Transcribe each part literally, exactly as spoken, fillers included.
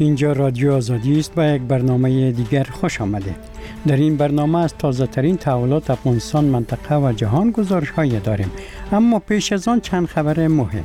اینجا رادیو آزادی است. با یک برنامه دیگر خوش آمده. در این برنامه از تازه ترین تحولات افغانستان، منطقه و جهان گزارش هایی داریم. اما پیش از آن چند خبر مهم.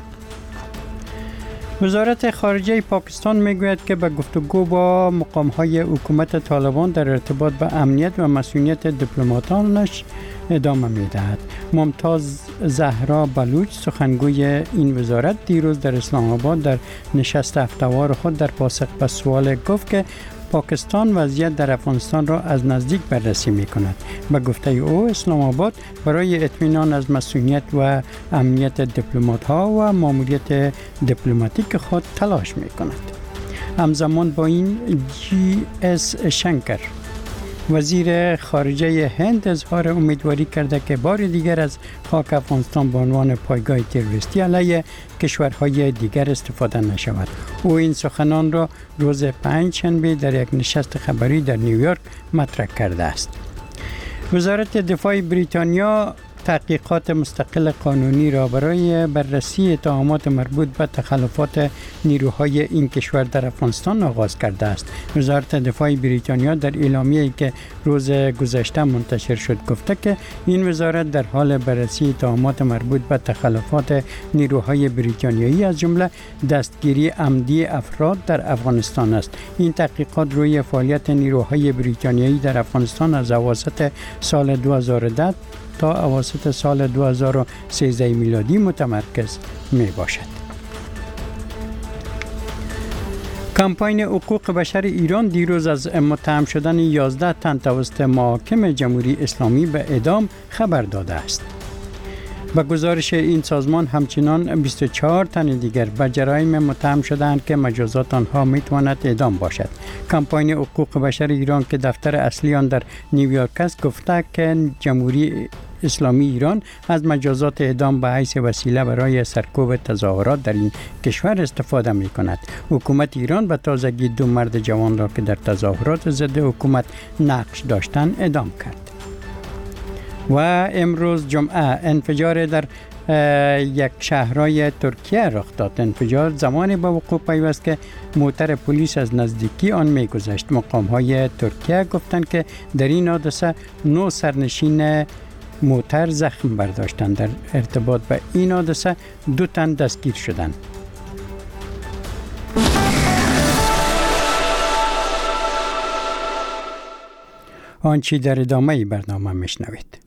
وزارت خارجه پاکستان میگوید که به گفتگو با مقام های حکومت طالبان در ارتباط به امنیت و مسئولیت دیپلماتانش ادامه میدهد. ممتاز زهرا بلوچ، سخنگوی این وزارت، دیروز در اسلام آباد در نشست هفته‌وار خود در پاسخ به سوال گفت که پاکستان وضعیت در افغانستان را از نزدیک بررسی می کند. به گفته او، اسلام آباد برای اطمینان از مسئولیت و امنیت دیپلمات ها و ماموریت دیپلماتیک خود تلاش می کند. همزمان با این، جی اس شنکر، وزیر خارجه هند، اظهار امیدواری کرده که بار دیگر از خاک افغانستان به عنوان پایگاه تروریستی علیه کشورهای دیگر استفاده نشود. او این سخنان را روز پنجشنبه در یک نشست خبری در نیویورک مطرح کرده است. وزارت دفاع بریتانیا تحقیقات مستقل قانونی را برای بررسی اتهامات مربوط به تخلفات نیروهای این کشور در افغانستان آغاز کرده است. وزارت دفاع بریتانیا در اعلامیه‌ای که روز گذشته منتشر شد گفته که این وزارت در حال بررسی اتهامات مربوط به تخلفات نیروهای بریتانیایی از جمله دستگیری عمدی افراد در افغانستان است. این تحقیقات روی فعالیت نیروهای بریتانیایی در افغانستان از اواسط سال دو هزار و ده تا اواسط سال دو هزار و سیزده میلادی متمرکز می باشد. کمپاین حقوق بشر ایران دیروز از متهم شدن یازده تن توسط محاکم جمهوری اسلامی به اعدام خبر داده است. با گزارش این سازمان همچنان بیست و چهار تن دیگر به جرایم متهم شدند که مجازات آنها میتواند اعدام باشد. کمپاین حقوق بشر ایران که دفتر اصلی آن در نیویورک است گفته که جمهوری اسلامی ایران از مجازات اعدام به حیث وسیله برای سرکوب تظاهرات در این کشور استفاده می کند. حکومت ایران به تازگی دو مرد جوان را که در تظاهرات ضد حکومت نقش داشتند اعدام کرد. و امروز جمعه انفجار در یک شهرهای ترکیه رخ داد. انفجار زمانی به وقوع پیوست که موتر پلیس از نزدیکی آن می‌گذشت. مقام‌های ترکیه گفتند که در این حادثه نه سرنشین موتر زخم برداشتند. در ارتباط به این حادثه دو تن دستگیر شدند. آنچه در ادامه برنامه میشنوید.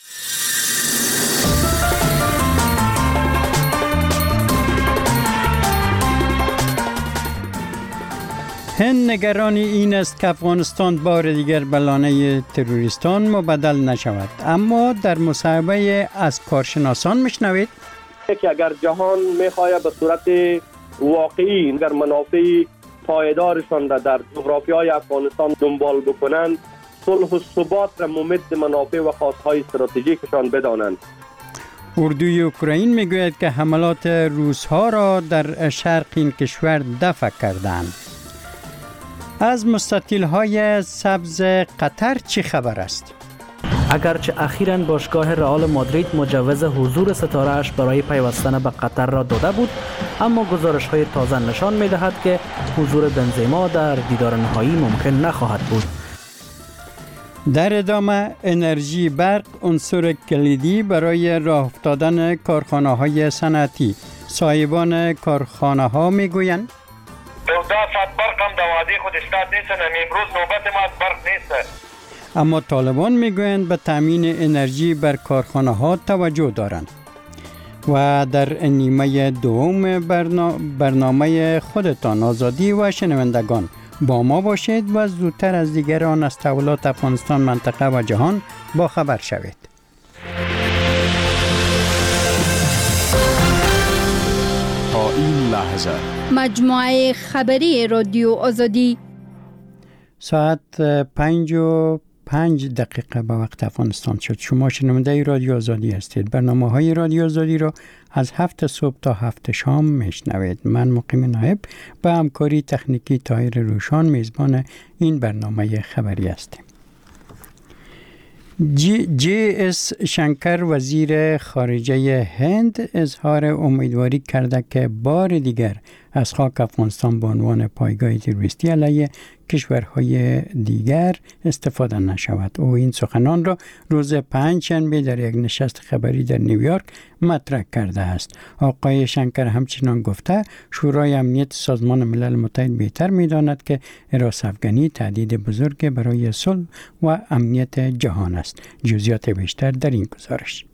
هند نگران این است که افغانستان بار دیگر به لانه تروریستان مبدل نشود. اما در مصاحبه از کارشناسان میشنوید که اگر جهان میخواهد به صورت واقعی اگر منافع پایدارشان را در جغرافیای افغانستان دنبال بکنند، صلح و ثبات را ممد منافع و خواستهای استراتژیکشان بدانند. اردوی اوکراین میگوید که حملات روس‌ها را در شرق این کشور دفع کردند. از مستطیل‌های سبز قطر چی خبر است؟ اگرچه اخیراً باشگاه رئال مادرید مجوز حضور ستاره‌اش برای پیوستن به قطر را داده بود، اما گزارش‌های تازه نشان می‌دهد که حضور بنزما در دیدار نهایی ممکن نخواهد بود. در ادامه، انرژی برق عنصر کلیدی برای راه افتادن کارخانه‌های صنعتی. صاحبان کارخانه‌ها می‌گویند چهارده ساعت برق هم در وعده خود استاد نیستن. امروز نوبت ما از برق نیست. اما طالبان میگویند به تامین انرژی بر کارخانه ها توجه دارند. و در نیمه دوم برنامه خودتان آزادی و شنوندگان با ما باشید و زودتر از دیگران از تحولات افغانستان، منطقه و جهان با خبر شوید. تا این لحظه مجموعه خبری رادیو آزادی ساعت پنج و پنج دقیقه به وقت افغانستان شد. شما شنونده رادیو آزادی هستید. برنامه های رادیو آزادی را از هفت صبح تا هفت شام میشنوید. من مقیم نایب به همکاری تکنیکی طاهر روشان میزبان این برنامه خبری هستیم. جی, جی اس شنکر وزیر خارجه هند اظهار امیدواری کرده که بار دیگر از خاک افغانستان به عنوان پایگاه تروریستی علیه کشورهای دیگر استفاده نشود. او این سخنان را روز پنجشنبه در یک نشست خبری در نیویورک مطرح کرده است. آقای شنکر همچنان گفته شورای امنیت سازمان ملل متحد بهتر می‌داند که حراس افغانی تهدید بزرگ برای صلح و امنیت جهان است. جزئیات بیشتر در این گزارش.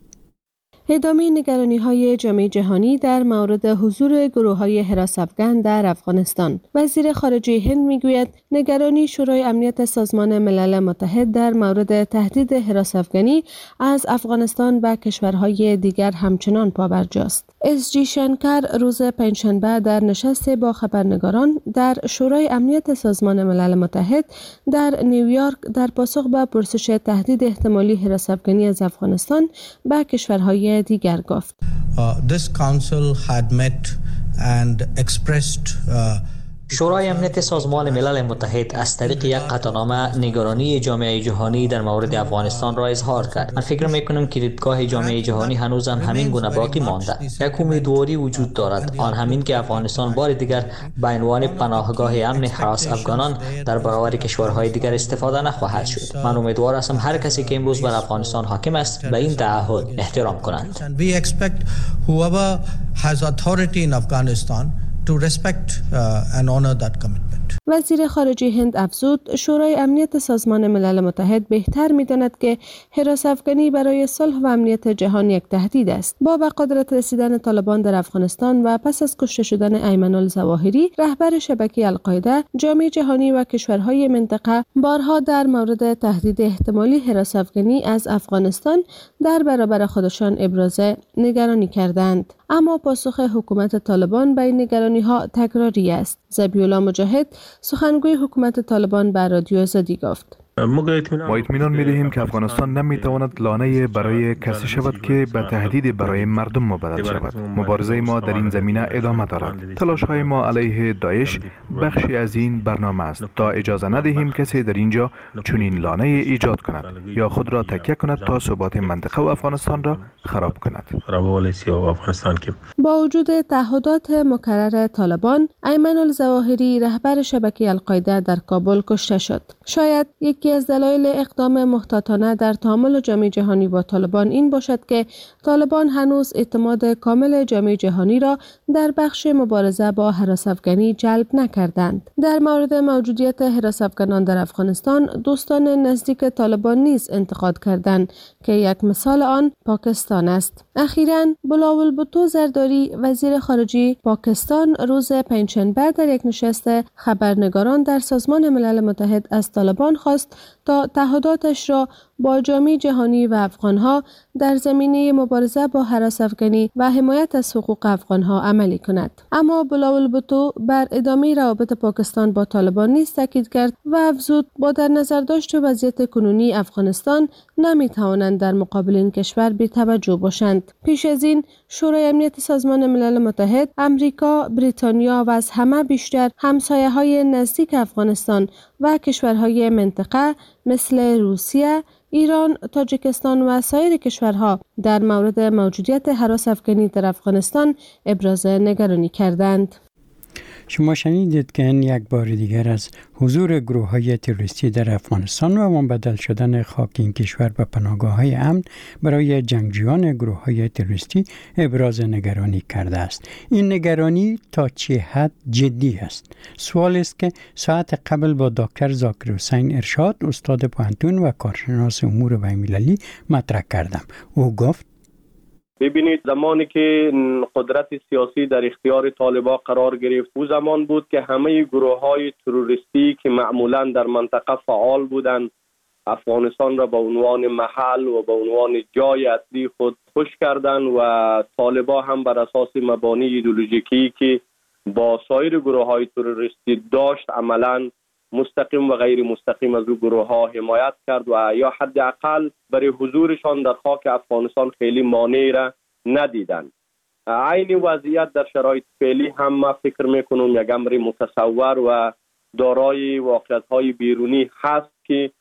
ادامه نگرانی‌های جامعه جهانی در مورد حضور گروه‌های حراس افغان در افغانستان. وزیر خارجه هند می‌گوید نگرانی شورای امنیت سازمان ملل متحد در مورد تهدید حراس افغانی از افغانستان و کشورهای دیگر همچنان پابرجاست. اس جی شنکر روز پنجشنبه در نشست با خبرنگاران در شورای امنیت سازمان ملل متحد در نیویورک در پاسخ به پرسش تهدید احتمالی حراس افغانی از افغانستان به کشورهای دیگر گفت. Uh, this council had met and expressed uh, شورای امنیت سازمان ملل متحد از طریق یک قطعنامه نگرانی جامعه جهانی در مورد افغانستان را اظهار کرد. من فکر میکنم که دیدگاه جامعه جهانی هنوز هم همین گونه باقی مانده. یک امیدواری وجود دارد، آن همین که افغانستان بار دیگر به عنوان پناهگاه امن حراس افغانان در برابر کشورهای دیگر استفاده نخواهد شد. من امیدوار هستم هر کسی که امروز بر افغانستان حاکم است به این تعهد احترام کنند. We expect whoever has authority in Afghanistan to respect uh, and honor that commitment. وزیر خارجه هند افزود شورای امنیت سازمان ملل متحد بهتر می‌داند که حراس افغانی برای صلح و امنیت جهان یک تهدید است. با به قدرت رسیدن طالبان در افغانستان و پس از کشته شدن ایمن الظواهری رهبر شبکه القاعده، جامعه جهانی و کشورهای منطقه بارها در مورد تهدید احتمالی حراس افغانی از افغانستان در برابر خودشان ابراز نگرانی کردند. اما پاسخ حکومت طالبان به این نگرانی‌ها تکراری است. ذبیح‌الله مجاهد سخنگوی حکومت طالبان به رادیو آزادی گفت: ما اطمینان می‌دهیم که افغانستان نمی‌تواند لانه برای کسی شود که به تهدید برای مردم مبدل شود. مبارزه ما در این زمینه ادامه دارد. تلاش‌های ما علیه داعش بخشی از این برنامه است تا اجازه ندهیم کسی در اینجا چنین لانه ایجاد کند یا خود را تکیه کند تا ثبات منطقه و افغانستان را خراب کند. با وجود تعهدات مکرر طالبان، ایمن الظواهری رهبر شبکه القاعده در کابل کشته شد. شاید یکی از دلایل اقدام محتاطانه در تعامل جامعه جهانی با طالبان این باشد که طالبان هنوز اعتماد کامل جامعه جهانی را در بخش مبارزه با حراس افغانی جلب نکردند. در مورد موجودیت حراس افغانان در افغانستان، دوستان نزدیک طالبان نیز انتقاد کردند که یک مثال آن پاکستان است. اخیراً بلاول بھٹو زرداری وزیر خارجه پاکستان روز پنجشنبه در یک نشست خبرنگاران در سازمان ملل متحد از طالبان خواست تا تعهداتش را با جامعه جهانی و افغانها در زمینه مبارزه با حراس افغانی و حمایت از حقوق افغانها عملی کند. اما بلاول بھٹو بر ادامه روابط پاکستان با طالبان نیز تاکید کرد و افزود با در نظر داشت وضعیت کنونی افغانستان نمی توانند در مقابل این کشور بی توجه باشند. پیش از این شورای امنیت سازمان ملل متحد، امریکا، بریتانیا و از همه بیشتر همسایه‌های نزدیک افغانستان و کشورهای منطقه مثل روسیه، ایران، تاجیکستان و سایر کشورها در مورد موجودیت حراس افغانی در افغانستان ابراز نگرانی کردند. شما شنیدید که این یک بار دیگر از حضور گروه های تروریستی در افغانستان و منبدل شدن خاک این کشور به پناهگاه های امن برای جنگجویان گروه های تروریستی ابراز نگرانی کرده است. این نگرانی تا چه حد جدی است؟ سوال است که ساعت قبل با دکتر ذاکر حسین ارشاد، استاد پوهنتون و کارشناس امور بین‌المللی مطرح کردم. او گفت: ببینید، زمانی که قدرت سیاسی در اختیار طالبان قرار گرفت، او زمان بود که همه گروه های تروریستی که معمولا در منطقه فعال بودند افغانستان را به عنوان محل و به عنوان جای اصلی خود خوش کردند و طالبان هم بر اساس مبانی ایدئولوژیکی که با سایر گروه های تروریستی داشت عملاً مستقیم و غیر مستقیم از او گروه ها حمایت کرد و یا حداقل برای حضورشان در خاک افغانستان خیلی مانعی را ندیدند. عین وضعیت در شرایط فعلی هم ما فکر میکنم یک امر متصور و دارای واقعیت های بیرونی هست که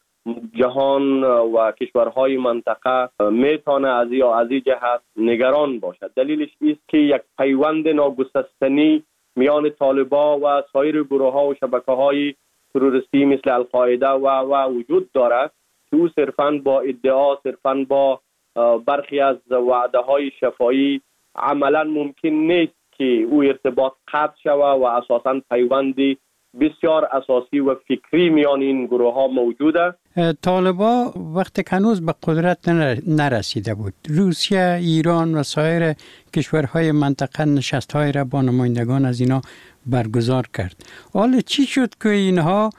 جهان و کشورهای منطقه میتونه از یا از این جهت نگران باشد. دلیلش است که یک پیوند ناگسستنی میان طالبان و سایر گروه ها و شبکه های تروریستی مثل القاعده و و وجود دارد که او صرفاً با ادعا، صرفاً با برخی از وعده های شفاهی عملا ممکن نیست که او ارتباط قطع شود و اساساً پیوندی بسیار اساسی و فکری میان این گروه ها موجوده. طالبان وقتی که هنوز به قدرت نرسیده بود، روسیه، ایران و سایر کشورهای منطقه نشست‌های را با نمایندگان از اینا برگزار کرد. حالا چی شد که اینها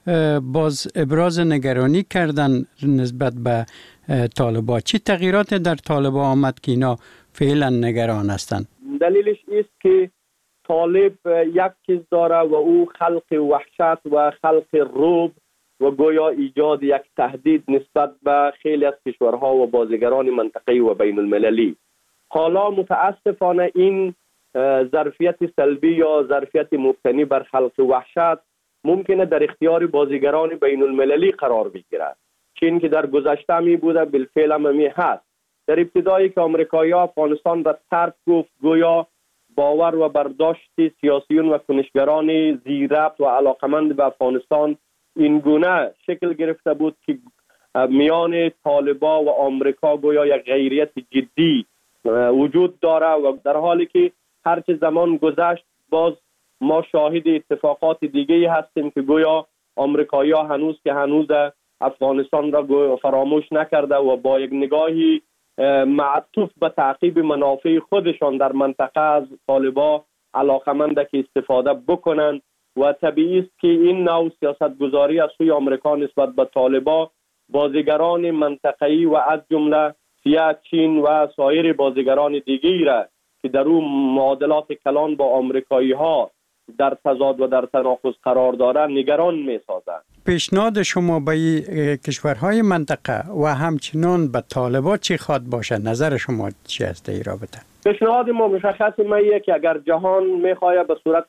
باز ابراز نگرانی کردن نسبت به طالبان؟ چی تغییرات در طالبان آمد که اینا فعلا نگران هستند؟ دلیلش است که طالب یک چیز داره و او خلق وحشت و خلق رعب و گویا ایجاد یک تهدید نسبت به خیلی از کشورها و بازیگران منطقه‌ای و بین المللی. حالا متاسفانه این ظرفیت سلبی یا ظرفیت مبتنی بر خلق وحشت ممکنه در اختیار بازیگران بین المللی قرار بگیرد. چین که در گذشته می بوده بالفعل هم می هست. در ابتدایی که آمریکایی افغانستان را ترک گفت، گویا باور و برداشت سیاسیون و کنشگران زیربط و علاقمند به افغانستان این گونه شکل گرفته بود که میان طالبان و آمریکا گویا یک غیریت جدی وجود داره و در حالی که هرچه زمان گذشت باز ما شاهد اتفاقات دیگه هستیم که گویا آمریکایی ها هنوز که هنوز افغانستان را فراموش نکرده و با یک نگاهی معطوف به تعقیب منافع خودشان در منطقه از طالبان علاقمنده که استفاده بکنن و طبیعی است که این نوع سیاست گذاری از سوی آمریکا نسبت به طالبان بازیگران منطقه‌ای و از جمله روسیه، چین و سایر بازیگران دیگری را که در اون معادلات کلان با آمریکایی ها در تضاد و در تناقض قرار دارند نگران می سازند. پیشنهاد شما به کشورهای منطقه و همچنان به طالبان چی خواد باشه؟ نظر شما چی است در این رابطه؟ پیشنهاد ما مشخص میه که اگر جهان میخواد به صورت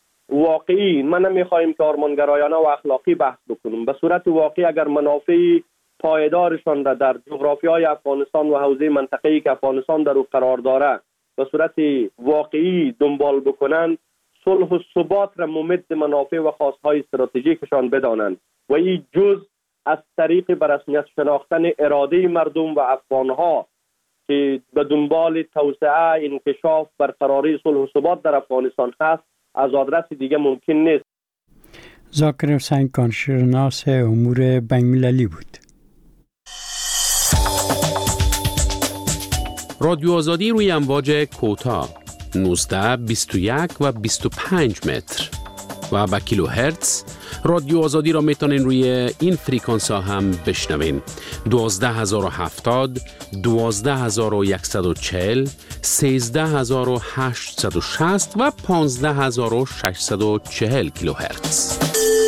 واقعی، ما نمیخوایم که آرمانگرایانه و اخلاقی بحث بکنیم، به صورت واقعی اگر منافع پایدارشان را در جغرافیای افغانستان و حوزه منطقه‌ای که افغانستان در او قرار داره به صورت واقعی دنبال بکنند، صلح و ثبات را ممد منافع و خواستهای استراتژیکشان بدانند و این جز از طریق به رسمیت شناختن اراده مردم و افغانها که به دنبال توسعه، انکشاف، برقراری صلح و ثبات در افغانستان هست از آدرس دیگه ممکن نیست. ذاکر حسین کارشناس امور بین‌المللی بود. رادیو آزادی روی امواج کوتاه نوزده، بیست و یک و بیست و پنج متر و با کیلو هرتز. رادیو آزادی را میتونین روی این فریکانس ها هم بشنوین: دوازده هزار و هفتاد، دوازده هزار و صد و چهل، سیزده هزار و هشتصد و شصت و پانزده هزار و ششصد و چهل کیلو هرتز.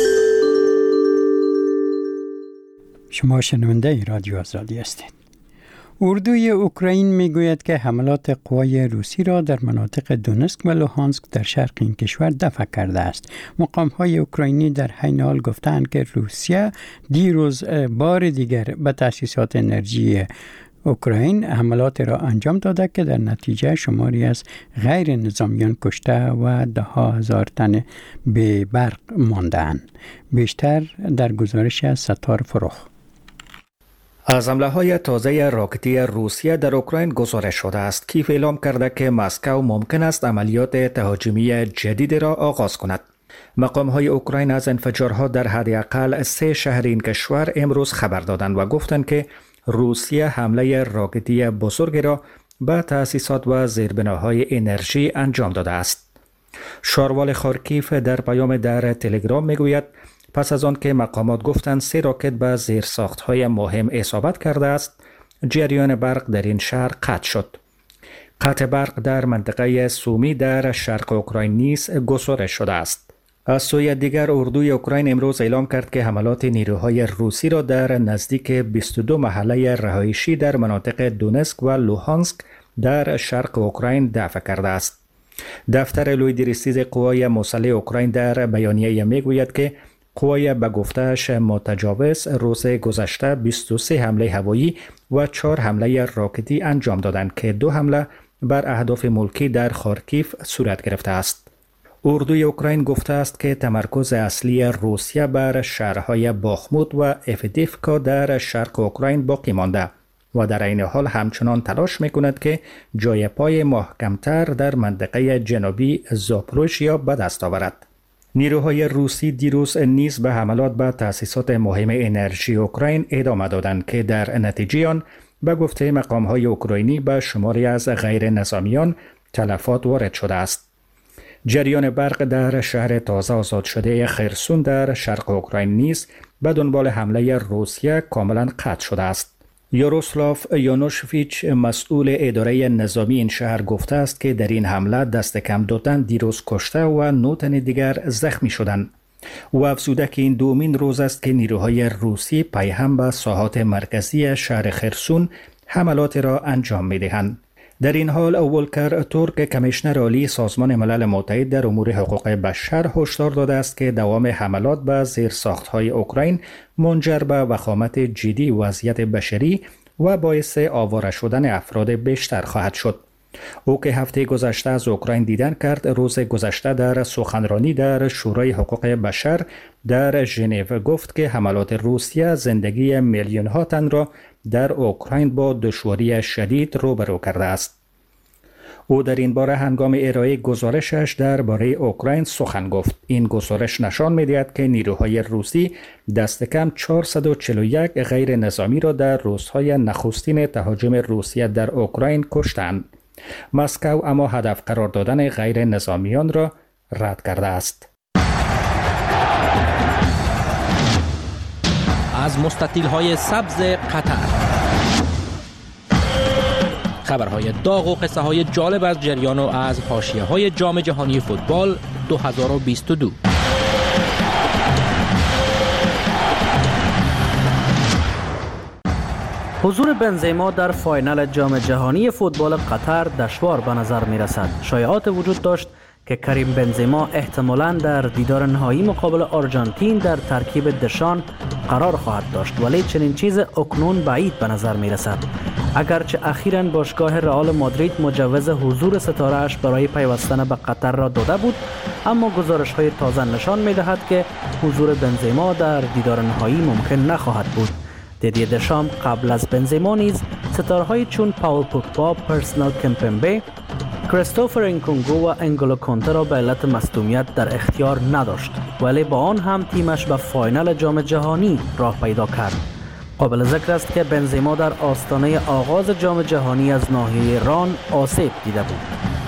شما شنونده رادیو آزادی هستید. اردوی اوکراین میگوید که حملات قوای روسی را در مناطق دونسک و لوهانسک در شرق این کشور دفع کرده است. مقام‌های اوکراینی در حین حال گفتند که روسیه دیروز بار دیگر به تأسیسات انرژی اوکراین حملات را انجام داده که در نتیجه شماری از غیر نظامیان کشته و ده ها هزار تن به برق مانده‌اند. بیشتر در گزارش از ستار فروخ. از حمله‌های تازه راکتی روسیه در اوکراین گزارش شده است. کیف اعلام کرده که مسکو ممکن است عملیات تهاجمی جدید را آغاز کند. مقام‌های اوکراین از انفجارها در حداقل سه شهر این کشور امروز خبر دادند و گفتند که روسیه حمله راکتی بزرگی را به تأسیسات و زیربناهای انرژی انجام داده است. شاروال خارکیف در پیام در تلگرام میگوید پس از آن که مقامات گفتند سه راکت به زیرساخت‌های مهم اصابت کرده است، جریان برق در این شهر قطع شد. قطع برق در منطقه سومی در شرق اوکراین نیز گزارش شده است. از سوی دیگر اردوی اوکراین امروز اعلام کرد که حملات نیروهای روسی را در نزدیک بیست و دو محله رهایشی در مناطق دونسک و لوهانسک در شرق اوکراین دفع کرده است. دفتر لویدریستیز قوای مسلح اوکراین در بیانیه میگوید که قوای به گفته‌اش متجاوز روز گذشته بیست و سه حمله هوایی و چهار حمله راکتی انجام دادند که دو حمله بر اهداف ملکی در خارکیف صورت گرفته است. اردوی اوکراین گفته است که تمرکز اصلی روسیه بر شهرهای باخموت و افدیفکا در شرق اوکراین باقی مانده و در این حال همچنان تلاش میکند که جای پای محکمتر در منطقه جنوبی زاپروژیا به دست آورد. نیروهای روسی دیروز نیز به حملات به تأسیسات مهم انرژی اوکراین ادامه دادند که در نتیجه آن به گفته مقام‌های اوکراینی به شماری از غیر نظامیان تلفات وارد شده است. جریان برق در شهر تازه آزاد شده خرسون در شرق اوکراین نیز به دنبال حمله روسیه کاملا قطع شده است. یاروسلاف یانوشویچ مسئول اداره نظامی این شهر گفته است که در این حمله دست کم دو تن دیروز کشته و نه تن دیگر زخمی شدند. او افزوده که این دومین روز است که نیروهای روسی پیهم به ساحات مرکزی شهر خرسون حملات را انجام می‌دهند. در این حال ولکر تورک کمیشنر عالی سازمان ملل متحد در امور حقوق بشر هشدار داده است که دوام حملات به زیرساخت‌های اوکراین منجر به وخامت جدی وضعیت بشری و باعث آواره شدن افراد بیشتر خواهد شد. او که هفته گذشته از اوکراین دیدن کرد، روز گذشته در سخنرانی در شورای حقوق بشر در ژنو گفت که حملات روسیه زندگی میلیون ها تن را در اوکراین با دشواری شدید روبرو کرده است. او در این باره هنگام ارائه گزارشش درباره اوکراین سخن گفت. این گزارش نشان می‌دهد که نیروهای روسی دست کم چهارصد و چهل و یک غیر نظامی را در روزهای نخستین تهاجم روسیه در اوکراین کشتند. مسکو اما هدف قرار دادن غیر نظامیان را رد کرده است. از مستطیل‌های سبز قطر خبرهای داغ و قصه های جالب از جریان و از حاشیه‌های جام جهانی فوتبال دو هزار و بیست و دو. حضور بنزما در فاینال جام جهانی فوتبال قطر دشوار به نظر می رسد. شایعات وجود داشت که کریم بنزما احتمالاً در دیدار نهایی مقابل آرژانتین در ترکیب دشان قرار خواهد داشت، ولی چنین چیز اکنون بعید به نظر می رسد. اگرچه اخیراً باشگاه رئال مادرید مجوز حضور ستاره‌اش برای پیوستن به قطر را داده بود، اما گزارش‌های تازه نشان می‌دهد که حضور بنزما در دیدار نهایی ممکن نخواهد بود. دیدی دشام قبل از بنزما نیز ستاره‌های چون پاول پوگبا، پرسنل کمپمبه، کریستوفر انکونگو و انگولو کانته را به علت مصدومیت در اختیار نداشت، ولی با آن هم تیمش به فاینال جام جهانی راه پیدا کرد. قابل ذکر است که بنزما در آستانه آغاز جام جهانی از ناحیه ران آسیب دیده بود.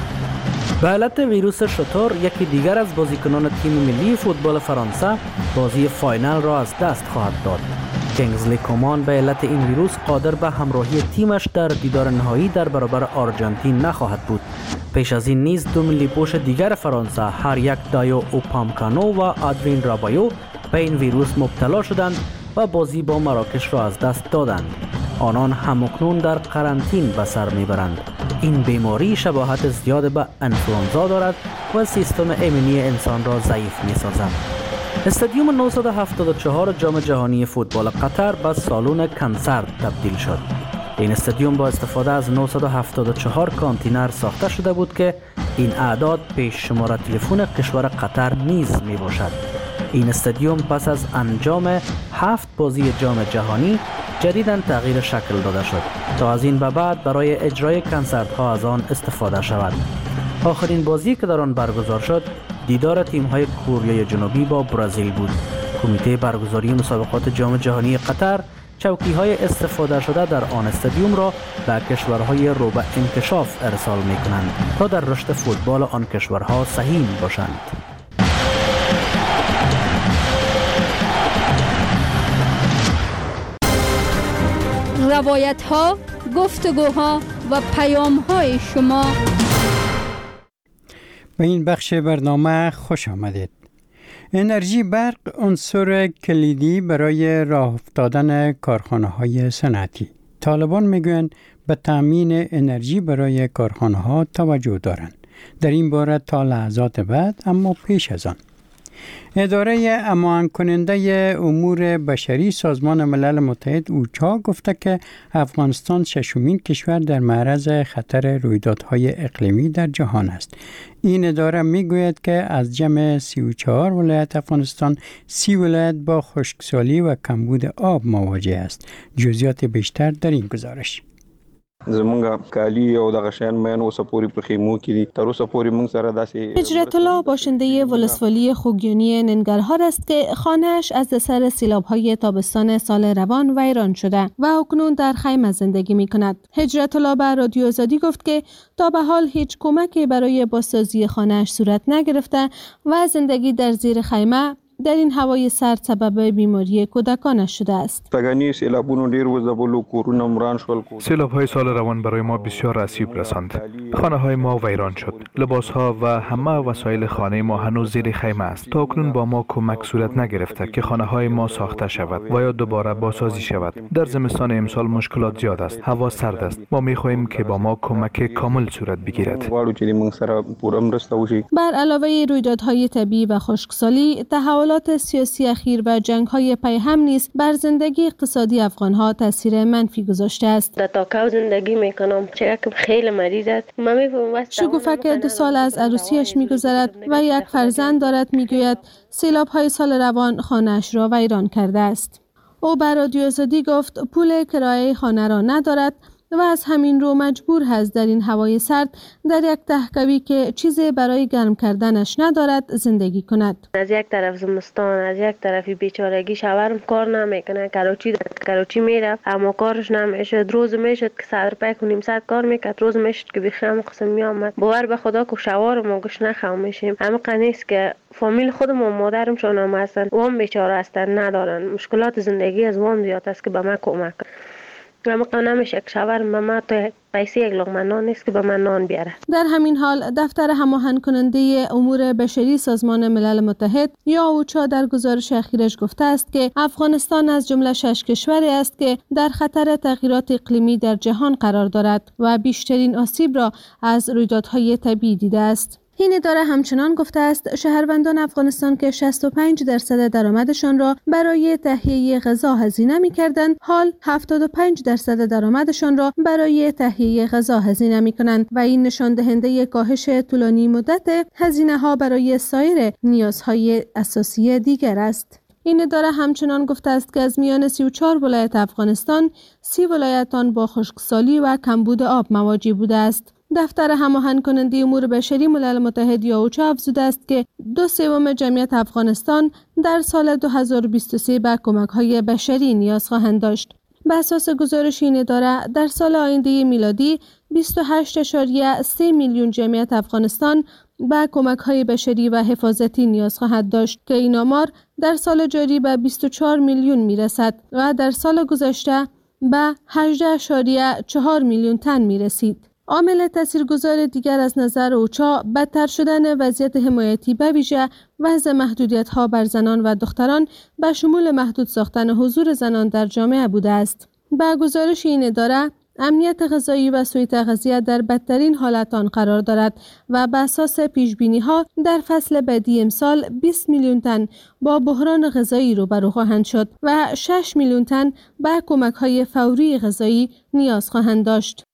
به علت ویروس شتر، یکی دیگر از بازیکنان تیم ملی فوتبال فرانسه بازی فاینال را از دست خواهد داد. کینگزلی کومان به علت این ویروس قادر به همراهی تیمش در دیدار نهایی در برابر آرژانتین نخواهد بود. پیش از این نیز دو ملی پوش دیگر فرانسه، هر یک دایو اوپامکانو و آدرین رابایو، به این ویروس مبتلا شدند و بازی با مراکش را از دست دادند. آنان همکنون در قرنطین به سر میبرند. این بیماری شباهت زیاد به انفلانزا دارد و سیستم ایمنی انسان را ضعیف میسازد. استادیوم نهصد و هفتاد و چهار جام جهانی فوتبال قطر به سالن کنسرت تبدیل شد. این استادیوم با استفاده از نهصد و هفتاد و چهار کانتینر ساخته شده بود که این اعداد پیش شماره تلفن کشور قطر نیز می باشد. این استادیوم پس از انجام هفت بازی جام جهانی جدیداً تغییر شکل داده شد تا از این به بعد برای اجرای کنسرت ها از آن استفاده شود. آخرین بازی که در آن برگزار شد دیدار تیم‌های کره جنوبی با برزیل بود. کمیته برگزاری مسابقات جام جهانی قطر چوکی‌های استفاده شده در آن استادیوم را به کشورهای رو به انکشاف ارسال می‌کنند تا در رشد فوتبال آن کشورها سهیم باشند. روایت‌ها، گفتگوها و پیام‌های شما. به این بخش برنامه خوش آمدید. انرژی برق عنصر کلیدی برای راه افتادن کارخانه‌های صنعتی. طالبان میگویند به تامین انرژی برای کارخانه‌ها توجه دارند. در این باره تا لحظات بعد، اما پیش از آن اداره امان کننده امور بشری سازمان ملل متحد اوچا گفته که افغانستان ششمین کشور در معرض خطر رویدادهای اقلیمی در جهان است. این اداره میگوید که از جمع سی و چهار ولایت افغانستان، سی ولایت با خشکسالی و کمبود آب مواجه است. جزئیات بیشتر در این گزارش. زمونږ کالی او د غشان مین او سپوري په خیمو کې دي تر اوسه پورې موږ سره داسې. هجرت الله باشنده ولسوالی خوگیانی ننگرهار است که خانه‌اش از اثر سیلاب‌های تابستان سال روان ویران شده و اکنون در خیمه زندگی می‌کند. هجرت الله به رادیو آزادی گفت که تا به حال هیچ کمکی برای بازسازی خانه‌اش صورت نگرفته و زندگی در زیر خیمه در این هوای سرد سبب بیماری کودکانش شده است. سیلاب های سال روان برای ما بسیار آسیب رساند. خانه های ما ویران شد. لباس ها و همه وسایل خانه ما هنوز زیر خیمه است. تا اکنون با ما کمک صورت نگرفته که خانه های ما ساخته شود و یا دوباره بازسازی شود. در زمستان امسال مشکلات زیاد است. هوا سرد است. ما می خواهیم که با ما کمک کامل صورت بگیرد. بر علاوه رویدادهای طبیعی و خشکسالی، تحولات سیاسی اخیر و جنگ‌های پیهم نیز بر زندگی اقتصادی افغان‌ها تاثیر منفی گذاشته است. در تاکاو زندگی می‌کنم، چرا خیلی مریض است. شگوفه که دو سال از عروسیش می‌گذرد و یک فرزند دارد می‌گوید سیلاب‌های سال روان خانه‌اش را ویران کرده است. او بر رادیو آزادی گفت پول کرایه خانه را ندارد و از همین رو مجبور هست در این هوای سرد در یک تهکوی که چیزی برای گرم کردنش ندارد زندگی کند. از یک طرف زمستان، از یک طرف بیچارگی، شوهرم کار نمیکنه، کراچی در کراچی میره اما کارش نمیشه. روز میشد که صدر پای کنیم صد کار میکرد، روز میشد که بخیام قسم میامد. باور به خدا که شوهرم گوش نخوام میشیم. اما قنیست که فامیل خودم و مادرم شونم هستن، وام بیچاره هستن، ندارن. مشکلات زندگی از وام زیاد است که به من کمک اما نمیشه که شوهر ماما تو پیسه یک لقمه نان نیست که به من نان بیاره. در همین حال دفتر هماهنگ کننده امور بشری سازمان ملل متحد یا اوچا در گزارش اخیرش گفته است که افغانستان از جمله شش کشوری است که در خطر تغییرات اقلیمی در جهان قرار دارد و بیشترین آسیب را از رویدادهای طبیعی دیده است. این اداره همچنان گفته است شهروندان افغانستان که شصت و پنج درصد درآمدشان را برای تهیه غذا هزینه می‌کردند، حال هفتاد و پنج درصد درآمدشان را برای تهیه غذا هزینه می‌کنند و این نشان دهنده کاهش طولانی مدت هزینه‌ها برای سایر نیازهای اساسی دیگر است. این اداره همچنان گفته است که از میان سی و چهار ولایت افغانستان، سی ولایت آن با خشکسالی و کمبود آب مواجه بوده است. دفتر هماهنگ کننده امور بشری ملل متحد یا اوچا افزوده است که دو سوم جمعیت افغانستان در سال دو هزار و بیست و سه به کمک‌های بشری نیاز خواهند داشت. به اساس گزارش این اداره در سال آینده میلادی بیست و هشت اشاریه سه میلیون جمعیت افغانستان به کمک‌های بشری و حفاظتی نیاز خواهد داشت که این آمار در سال جاری به بیست و چهار میلیون میرسد و در سال گذشته به هجده اشاریه چهار میلیون تن میرسید. عامل تاثیرگذار دیگر از نظر اوچا بدتر شدن وضعیت حمایتی به ویژه وضع محدودیت‌ها بر زنان و دختران به شمول محدود ساختن حضور زنان در جامعه بوده است. با گزارش این اداره امنیت غذایی و سوء تغذیه در بدترین حالت آن قرار دارد و بر اساس پیش‌بینی‌ها در فصل بعدی امسال بیست میلیون تن با بحران غذایی روبرو خواهند شد و شش میلیون تن به کمک‌های فوری غذایی نیاز خواهند داشت.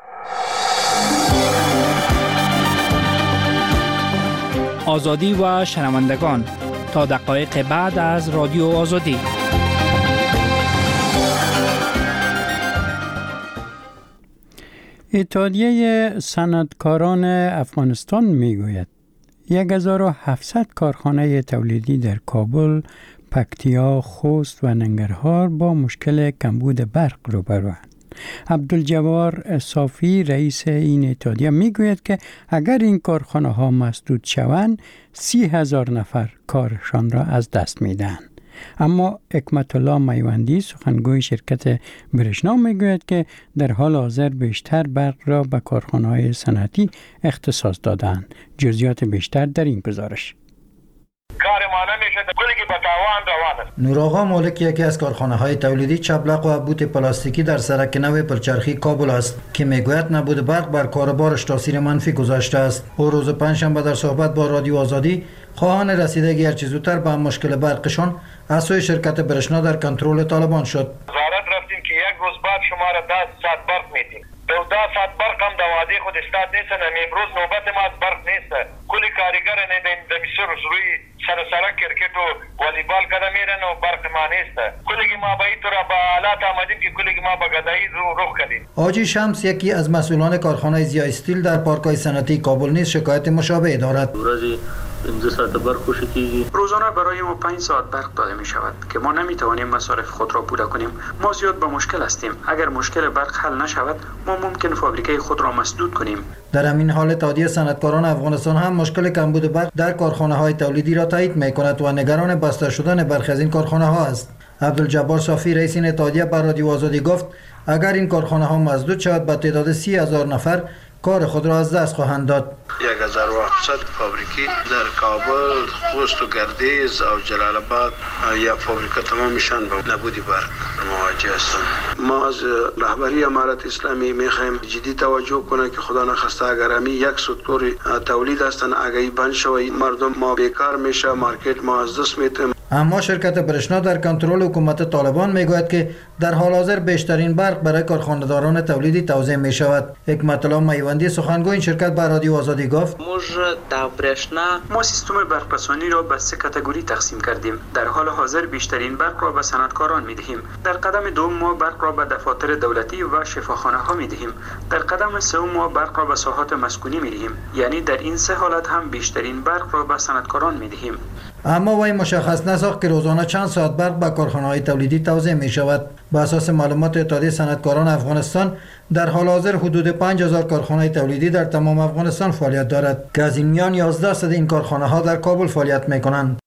آزادی و شنوندگان تا دقایق بعد از رادیو آزادی. اتحادیه صنعتکاران افغانستان میگوید یک هزار و هفتصد کارخانه تولیدی در کابل، پکتیا، خوست و ننگرهار با مشکل کمبود برق روبروند. عبدالجوار صافی رئیس این اتحادیه میگوید که اگر این کارخانه ها مسدود شوند سی هزار نفر کارشان را از دست میدهند. اما حکمت الله میوندی سخنگوی شرکت برشنا میگوید که در حال حاضر بیشتر برق را به کارخانه های صنعتی اختصاص دادند. جزئیات بیشتر در این گزارش. کار ما نمیشه، کلی به تاوان روان است. نورآقا مالک یکی از کارخانه‌های تولیدی چبلق و بوت پلاستیکی در سرک نو پلچرخی کابل است که میگوید نبود برق بر کاربارش تاثیر منفی گذاشته است. او روز پنجشنبه در صحبت با رادیو آزادی خواهان رسیدگی هرچه زودتر به مشکل برقشان از سوی شرکت برشنا در کنترل طالبان شد. وزارت رفتیم که یک روز بعد شما را ده ساعت برق میدیم. دو ده ساعت برق هم در وعده خود استاد نیست. امروز نوبت ما از برق نیست. کلی کارگر نه در مصر روی سر سرک کرکت و والیبال کده میرن و برق ما نیست. کلی ما به این طور به حالات آمدیم که کلی ما به گدایی رو رخ کردیم. آجی شمس یکی از مسئولان کارخانه زیا استیل در پارک‌های صنعتی کابل نیز شکایت مشابه دارد. دو ساعت برق کشیدگی روزانه برای ما پنج ساعت برق داده می شود که ما نمی توانیم مصارف خود را پوره کنیم. ما زیاد به مشکل هستیم. اگر مشکل برق حل نشود ما ممکن فابریکه خود را مسدود کنیم. در همین حال اتحادیه صنعتکاران افغانستان هم مشکل کمبود برق در کارخانه های تولیدی را تایید می کند و نگران بسته شدن برخی از این کارخانه ها است. عبدالجبار صافی رئیس این اتحادیه بر رادیو آزادی گفت اگر این کارخانه ها مسدود شود به تعداد سی هزار نفر کار خود را از دست خواهند داد. یک هزار و هفتصد فابریکی در کابل، خوست و گردیز و جلال آباد یک فابریکه تمامشان به نبودی برق مواجه هستند. ما از رهبری امارت اسلامی میخوایم جدی توجه کنه که خدا نخواسته اگر همی یک سکتور تولید هستن اگه بند شود مردم ما بیکار میشه، مارکت ما از دست میده. اما شرکت برشنا در کنترل حکومت طالبان میگوید که در حال حاضر بیشترین برق برای کارخانه‌داران تولیدی توزیع می شود. حکمت الله میوندی سخنگوی این شرکت بر رادیو آزادی گفت موج در برشنا ما سیستم برق‌رسانی را به سه کاتگوری تقسیم کردیم. در حال حاضر بیشترین برق را به صنعتکاران می دهیم. در قدم دوم ما برق را به دفاتر دولتی و شفاخانه ها می دهیم. در قدم سوم ما برق را به ساحات مسکونی می دهیم. یعنی در این سه حالت هم بیشترین برق را به صنعتکاران می دهیم. اما وی مشخص نساخت که روزانه چند ساعت برق به کارخانه‌های تولیدی توزیع می شود. بر اساس معلومات اتحادیه صنعتکاران افغانستان در حال حاضر حدود پنج هزار کارخانه تولیدی در تمام افغانستان فعالیت دارد که از این میان یازده درصد این کارخانه ها در کابل فعالیت می کنند.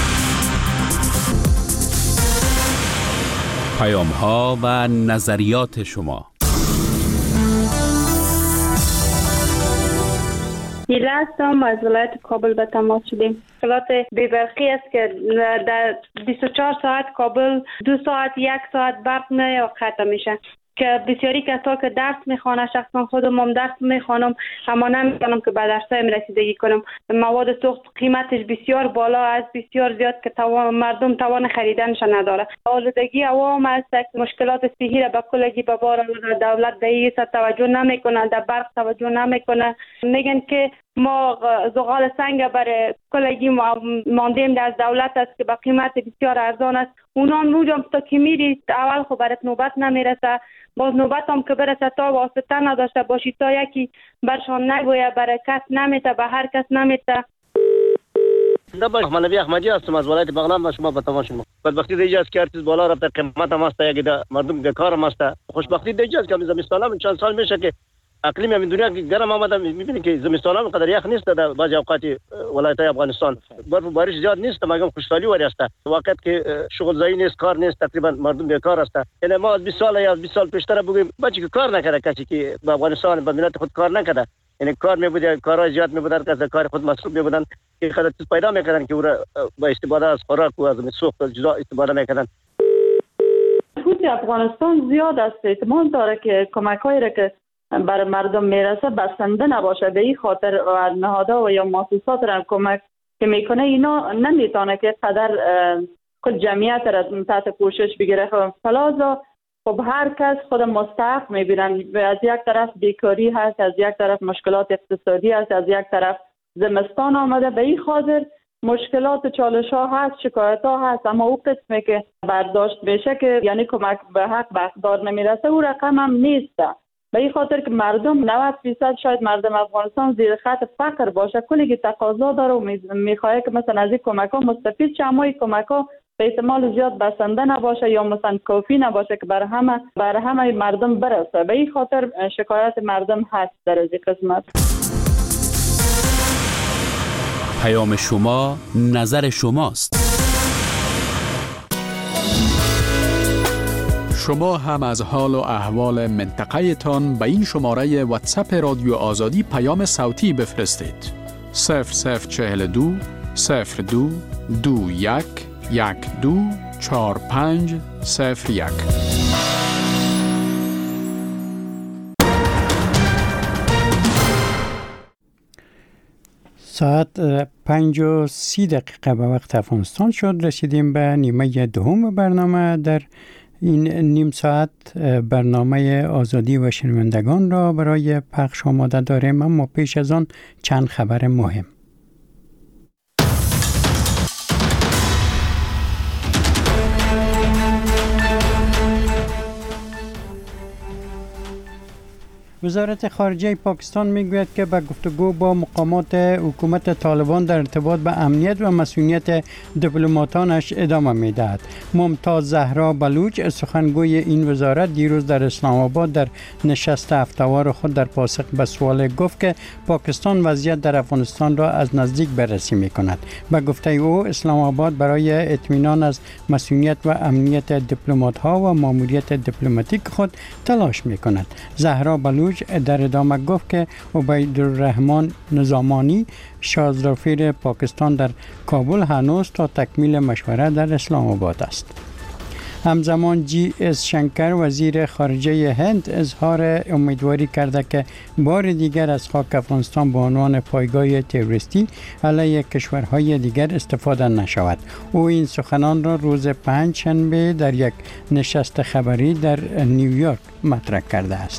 پیام ها و نظریات شما. نیله هستم از ولایت کابل به تماس شدیم. مشکلات بی‌برقی است که در بیست و چهار ساعت کابل دو ساعت یک ساعت برق نه قطع میشه که بسیاری کسا که درس میخوانه، شخصا خودم هم درس میخوانم اما نمیتونم که به درسایم رسیدگی کنم. مواد سوخت قیمتش بسیار بالا است، بسیار زیاد که توان مردم توان خریدنش نداره. آلودگی هوا هم است، مشکلات صحی را به کلگی به بار دولت به این توجه نمیکنه، در برق توجه نمیکنه. میگن که ما زغال سنگ برای کلگی ماندیم از دولت است که با قیمت بسیار ارزان است. اونا موجم تا که میری اول خب برات نوبت نمیرسه، باز نوبت هم که برسه تا واسطه نداشته باشی تا یکی برشان نگویه، برای کس نمیته، به هر کس نمیته. دبا احمد نبی احمدی هستم از ولایت بغلان. با شما به تماس شما بدبختی دیگه است که هر چیز بالا رفته، قیمت هم است، یک مردم بیکار هم است. خوشبختی دیگه است که زمستان هم چند سال میشه که اقلیم همین دنیا گرم آمده. میبینید که زمستان هم قدر یخ نیست در بعضی اوقات ولایت افغانستان. برف و بارش زیاد نیست، مگم خوشحالی وری است. وقت که شغل زایی نیست، کار نیست، تقریبا مردم بیکار است. یعنی ما از بیست سال یا بیست سال پیشتر بگیم بچه که کار نکرده، کسی که به افغانستان به ملت خود کار نکرده، یعنی کار میبوده، کارهای زیاد میبودن، کسی کار خود مصروف میبودن که خود چیز پیدا میکردن که او را با استفاده از خوراک و از سوخت جدا استفاده میکردن. خود افغانستان زیاد است، احتمال داره که کمک‌هایی را که برای مردم میرسه بسنده نباشه. به این خاطر نهادها و یا مؤسسات را کمک که میکنه اینا نمیتونه که قدر خود جمعیت را تحت پوشش بگیره. فلازا خب هر کس خود مستحق میبینن. از یک طرف بیکاری هست، از یک طرف مشکلات اقتصادی هست، از یک طرف زمستان آمده. به این خاطر مشکلات چالش ها هست، شکایت ها هست، اما او قسمه که برداشت بشه که یعنی کمک به حق به اقدار نمیرسه او رقم هم نیست. به این خاطر که مردم نود درصد شاید مردم افغانستان زیر خط فقر باشه، کلی که تقاضا داره و میخواه که مثلا از این کمک ها مستفید شه، اما این کمک ها به احتمال زیاد بسنده نباشه یا مثلا کافی نباشه که برای همه برای همه مردم برسه. به این خاطر شکایت مردم هست در از این قسمت. پیام شما نظر شماست. شما هم از حال و احوال منطقه تان به این شماره واتساپ رادیو آزادی پیام صوتی بفرستید. صفر صفر چهل و دو صفر دو دو یک یک دو چهار پنج صفر یک. ساعت پنج و سی دقیقه به وقت افغانستان شد. رسیدیم به نیمه دوم برنامه. در این نیم ساعت برنامه آزادی و شنوندگان را برای پخش آماده داریم، اما پیش از آن چند خبر مهم. وزارت خارجه پاکستان میگوید که به گفتگو با مقامات حکومت طالبان در ارتباط به امنیت و مسئولیت دیپلماتانش ادامه میدهد. ممتاز زهرا بلوچ، سخنگوی این وزارت، دیروز در اسلام آباد در نشست هفته‌وار خود در پاسخ به سوال گفت که پاکستان وضعیت در افغانستان را از نزدیک بررسی میکند. به گفته او، اسلام آباد برای اطمینان از مسئولیت و امنیت دیپلمات‌ها و ماموریت دیپلماتیک خود تلاش میکند. زهرا بلوچ در ادامه گفت که عبیدالرحمن نظامانی، شاهزاده‌فیر پاکستان در کابل، هنوز تا تکمیل مشوره در اسلام آباد است. همزمان جی اس شنکر، وزیر خارجه هند، اظهار امیدواری کرده که بار دیگر از خاک افغانستان به عنوان پایگاه تروریستی علیه کشورهای دیگر استفاده نشود. او این سخنان را روز پنج شنبه در یک نشست خبری در نیویورک مطرح کرده است.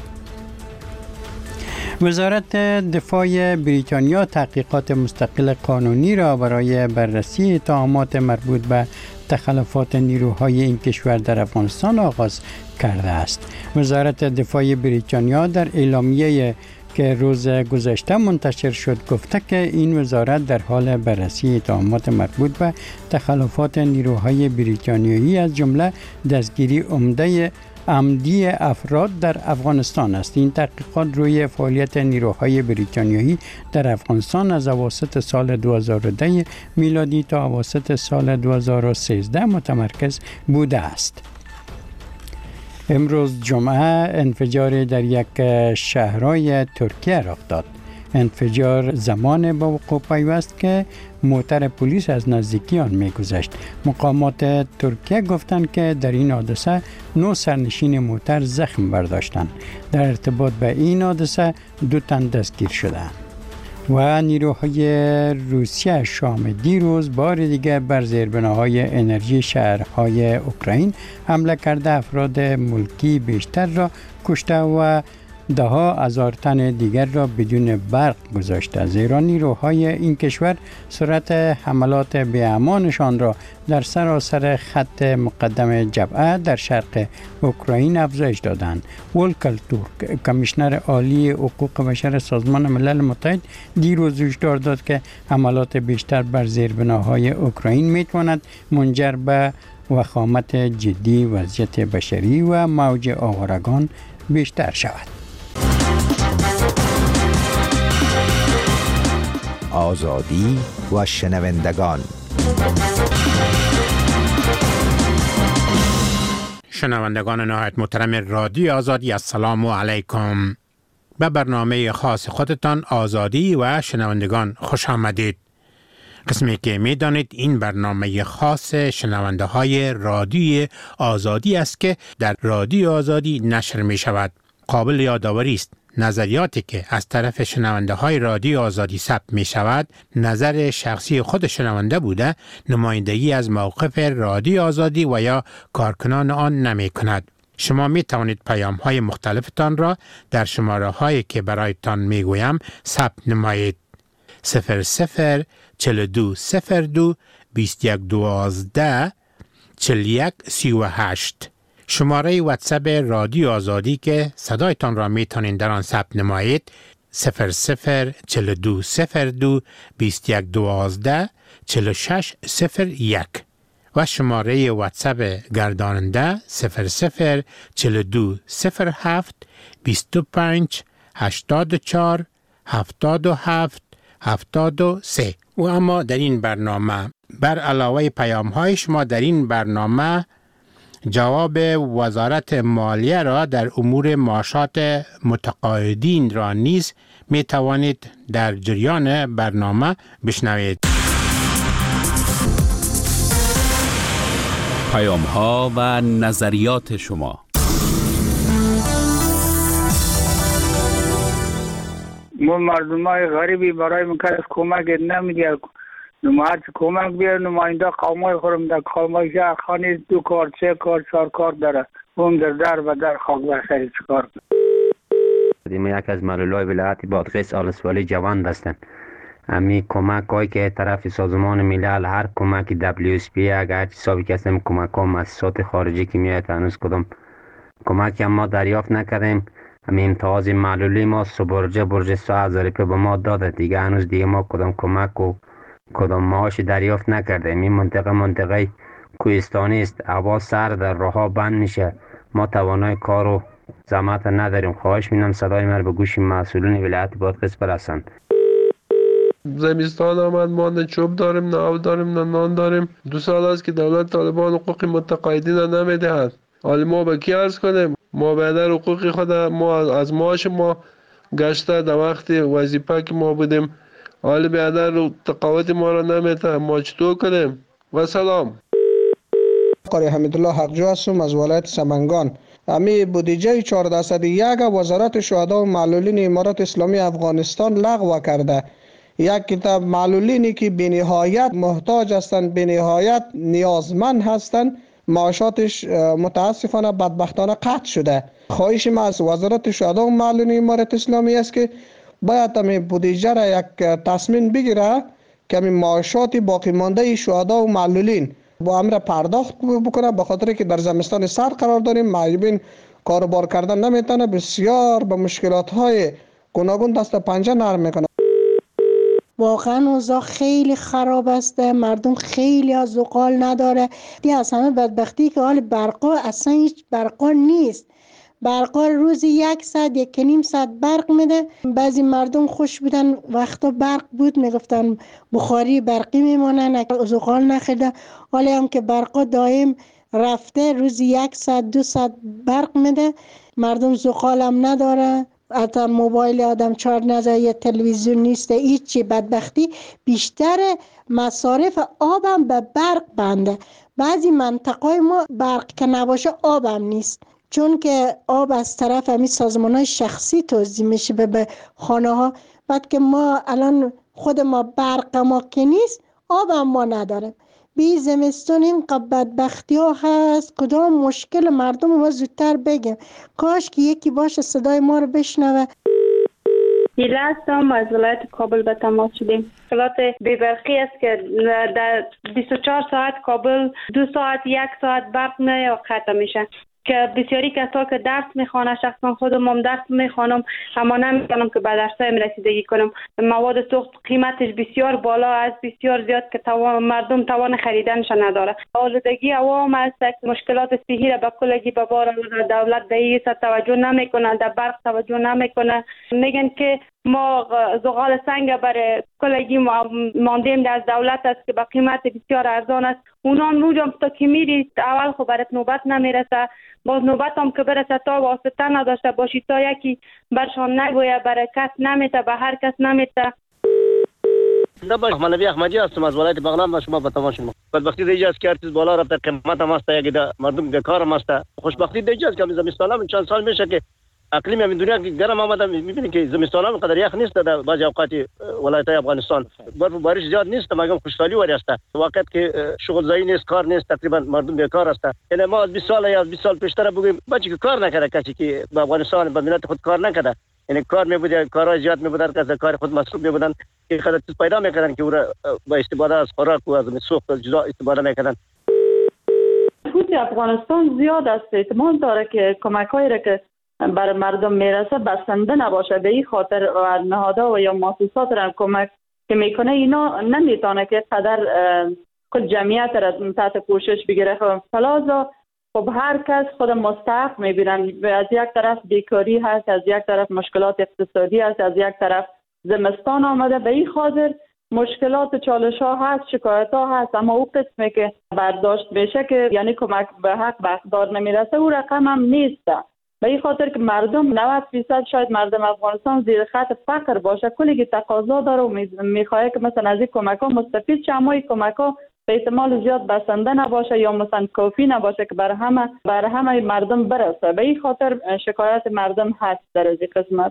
وزارت دفاع بریتانیا تحقیقات مستقل قانونی را برای بررسی اتهامات مربوط به تخلفات نیروهای این کشور در افغانستان آغاز کرده است. وزارت دفاع بریتانیا در اعلامیه که روز گذشته منتشر شد گفته که این وزارت در حال بررسی اتهامات مربوط به تخلفات نیروهای بریتانیایی از جمله دستگیری عمده عمدی افراد در افغانستان است. این تحقیقات روی فعالیت نیروهای بریتانیایی در افغانستان از اواسط سال دو هزار و ده میلادی تا اواسط سال دو هزار و سیزده متمرکز بوده است. امروز جمعه انفجار در یک شهرهای ترکیه رخ داد. انفجار زمان با وقوع پیوست که موتر پلیس از نزدیکی آن می‌گذشت. مقامات ترکیه گفتند که در این حادثه نه سرنشین موتر زخم برداشتند. در ارتباط به این حادثه دو تن دستگیر شدند. و نیروهای روسیه شام دیروز بار دیگر بر زیربناهای انرژی شهرهای اوکراین حمله کرده افراد ملکی بیشتر را کشته و ده ها هزار تن دیگر را بدون برق گذاشته. زیرا نیروهای این کشور سرعت حملات بی‌امانشان را در سراسر خط مقدم جبهه در شرق اوکراین افزایش دادند. ولکر تورک، کمیشنر عالی حقوق بشر سازمان ملل متحد، دیروز هشدار داد که حملات بیشتر بر زیربناهای اوکراین میتواند منجر به وخامت جدی وضعیت بشری و موج آوارگان بیشتر شود. آزادی و شنوندگان. شنوندگان نهایت محترم رادیو آزادی، السلام علیکم. به برنامه خاص خودتان آزادی و شنوندگان خوش آمدید. قسمی که می دانید این برنامه خاص شنونده های رادیو آزادی است که در رادیو آزادی نشر می شود. قابل یادآوری است نظریاتی که از طرف شنونده های رادیو آزادی ثبت می شود نظر شخصی خود شنونده بوده، نمایندگی از موقف رادیو آزادی و یا کارکنان آن نمی کند. شما می توانید پیام های مختلفتان را در شماره هایی که برایتان می گویم ثبت نمایید. صفر صفر چل دو صفر دو بیست یک دوازده چل یک سی و هشت. شماره واتساپ رادیو آزادی که صدایتان را می توانید در آن ثبت نمایید صفر صفر چل دو صفر دو بیست یک دوازده چل شش صفر یک و شماره واتساپ گرداننده صفر صفر چل دو صفر هفت بیست و پنج هشتاد و چهار هفتاد و هفت هفتاد و سه. و اما در این برنامه بر علاوه پیام های شما در این برنامه جواب وزارت مالیه را در امور معاشات متقاعدین را نیز می توانید در جریان برنامه بشنوید. پیام ها و نظریات شما. ما مردم های غریبی برای مکرس کمک نمیدید. نماید کمک بیار نماینده قومای خورم در قومای شهر خانه دو کار سه کار چهار کار داره. اون در در و در خاک بخشی چکار کنه. ما یک از معلولای ولایت بادغیس آلسوالی جوان هستند. امی کمک هایی که طرف سازمان ملل هر کمک دبلیو اس پی اگر حسابی که هستیم کمک ها مؤسسات خارجی که میاد هنوز کدام کمک هم ما دریافت نکردیم. همین امتیاز معلولی ما سبرجه برج سه هزار روپیه به ما داده دیگه هنوز دیگه ما کدام کمک و کدام معاش دریافت نکردیم. این منطقه منطقه کوهستانی است، هوا سرد در راهها بند میشه، ما توانای کار و زحمت نداریم. خواهش می‌کنم صدای من به گوش مسئولین ولایت بادغیس برسند. زمستان آمد، ما نه چوب داریم نه آب داریم نه نان داریم. دو سال است که دولت طالبان حقوق متقاعدین را نمیدهد. حالا ما به کی عرض کنیم؟ ما بیادر حقوق خود ما از معاش ما گشته در وقت وظیفه که ما بودیم، حالا بیادر تقاعد ما را نمیده. ما چطور کنیم؟ و سلام. قاری حمیدالله حقجو هستم از ولایت سمنگان. امی بودجه چهارده درصد یک وزارت شهدا و معلولین امارات اسلامی افغانستان لغو کرده. یک کتاب معلولینی که بینهایت محتاج هستند، بینهایت نیازمند هستند، معاشاتش متاسفانه بدبختانه قطع شده. خواهش ما از وزارت شهدا و معلولین امارات اسلامی است که باید امی بودجه را یک تصمیم بگیره که امی معاشات باقی مانده شهدا و معلولین با امر پرداخت بکنه، به خاطر که در زمستان سرد قرار داریم، معیبین کاروبار کردن نمیتونه، بسیار به مشکلات های گوناگون دست پنجه نرم میکنه. واقعا اوضاع خیلی خراب است، مردم خیلی از زغال نداره. دی از همه بدبختی که حال برقا اصلا هیچ برقا نیست. برقا روزی یک ساعت یک نیم ساعت برق میده. بعضی مردم خوش بودن وقتا برق بود میگفتن بخاری برقی میمونن، زغال نخیده. حالا هم که برقا دائم رفته، روزی یک ساعت دو ساعت برق میده، مردم زغال هم نداره. حتی موبایل آدم چارج نزده، یه تلویزیون نیست، هیچی. بدبختی بیشتر مصارف آبم به برق بنده. بعضی منطقه ما برق که نباشه آبم نیست، چون که آب از طرف همین سازمان‌های شخصی توزیع میشه به خانه ها. بعد که ما الان خود ما برق ما که نیست، آب هم ما نداریم. بی زمستون این بدبختی ها هست. کدام مشکل مردم ما زودتر بگیم. کاش که یکی باشه صدای ما رو بشنوه. دیله هستم از ولایت کابل به تماس شدیم. مشکلات بی‌برقی است که در بیست و چهار ساعت کابل دو ساعت یک ساعت برق نه قطع میشه، که بسیاری کسا که درس میخوانه، شخصا خودم هم درس میخوانم اما نمیتونم که به درسایم رسیدگی کنم. مواد سوخت قیمتش بسیار بالا است، بسیار زیاد که توان مردم توان خریدنش نداره. آلودگی هوا هم است، مشکلات صحی را به کلگی به بار آورده. دولت به این توجه نمیکنه، در برق توجه نمیکنه. میگن که ما زغال سنگ برای کلگی ماندیم در از دولت است که به قیمت بسیار ارزان است. اونا نوجم تا که میری اول خب برات نوبت نمیرسه، باز نوبت هم که برسه تا واسطه نداشته باشی، تا یکی برشان نگویه، برای کس نمیته، به هر کس نمیته. دبا مولوی احمدی هستم از ولایت بغلان و شما به تماس شما. بدبختی دیگه است که هر چیز بالا رفته، قیمت هم است، یک مردم بیکار هم است. خوشبختی دیگه است که زمستان هم چند سال میشه که اقلیم همین دنیا که گرم آمده، میبینید که زمستان هم قدر یخ نیست در بعضی اوقات ولایت افغانستان. برف و بارش زیاد نیست، مگم خوشحالی وری است. وقت که شغل زایی نیست، کار نیست، تقریبا مردم بیکار است. یعنی ما از بیست سال یا بیست سال پیشتر بگیم بچه که کار نکرده، کسی که به افغانستان به ملت خود کار نکرده، یعنی کار میبوده، کارهای زیاد میبودن که از کار خود مصروف میبودن که خود چیز پیدا میکردن که او را با استفاده از خوراک و از سوخت جدا استفاده میکردن. حکومت افغانستان زیاد است، احتمال داره که کمک‌هایی را که بر مردم میرسه بسنده نباشه. به این خاطر نهادها و یا مؤسسات را کمک که میکنه اینا نمیتونه که قدر خود جمعیت را تحت پوشش بگیره. فلازا خب هر کس خود مستحق میبینن. از یک طرف بیکاری هست، از یک طرف مشکلات اقتصادی هست، از یک طرف زمستان آمده. به این خاطر مشکلات چالش ها هست، شکایت ها هست، اما او قسمی که برداشت میشه که یعنی کمک به حق به اقدار نمیرسه، او رقم هم نیست. به این خاطر که مردم نود درصد شاید مردم افغانستان زیر خط فقر باشه، کلی که تقاضا داره و میخواه که مثلا از این کمک ها مستفید شه، اما این کمک ها به احتمال زیاد بسنده نباشه یا مثلا کافی نباشه که برای همه برای همه مردم برسه. به این خاطر شکایت مردم هست در از این قسمت.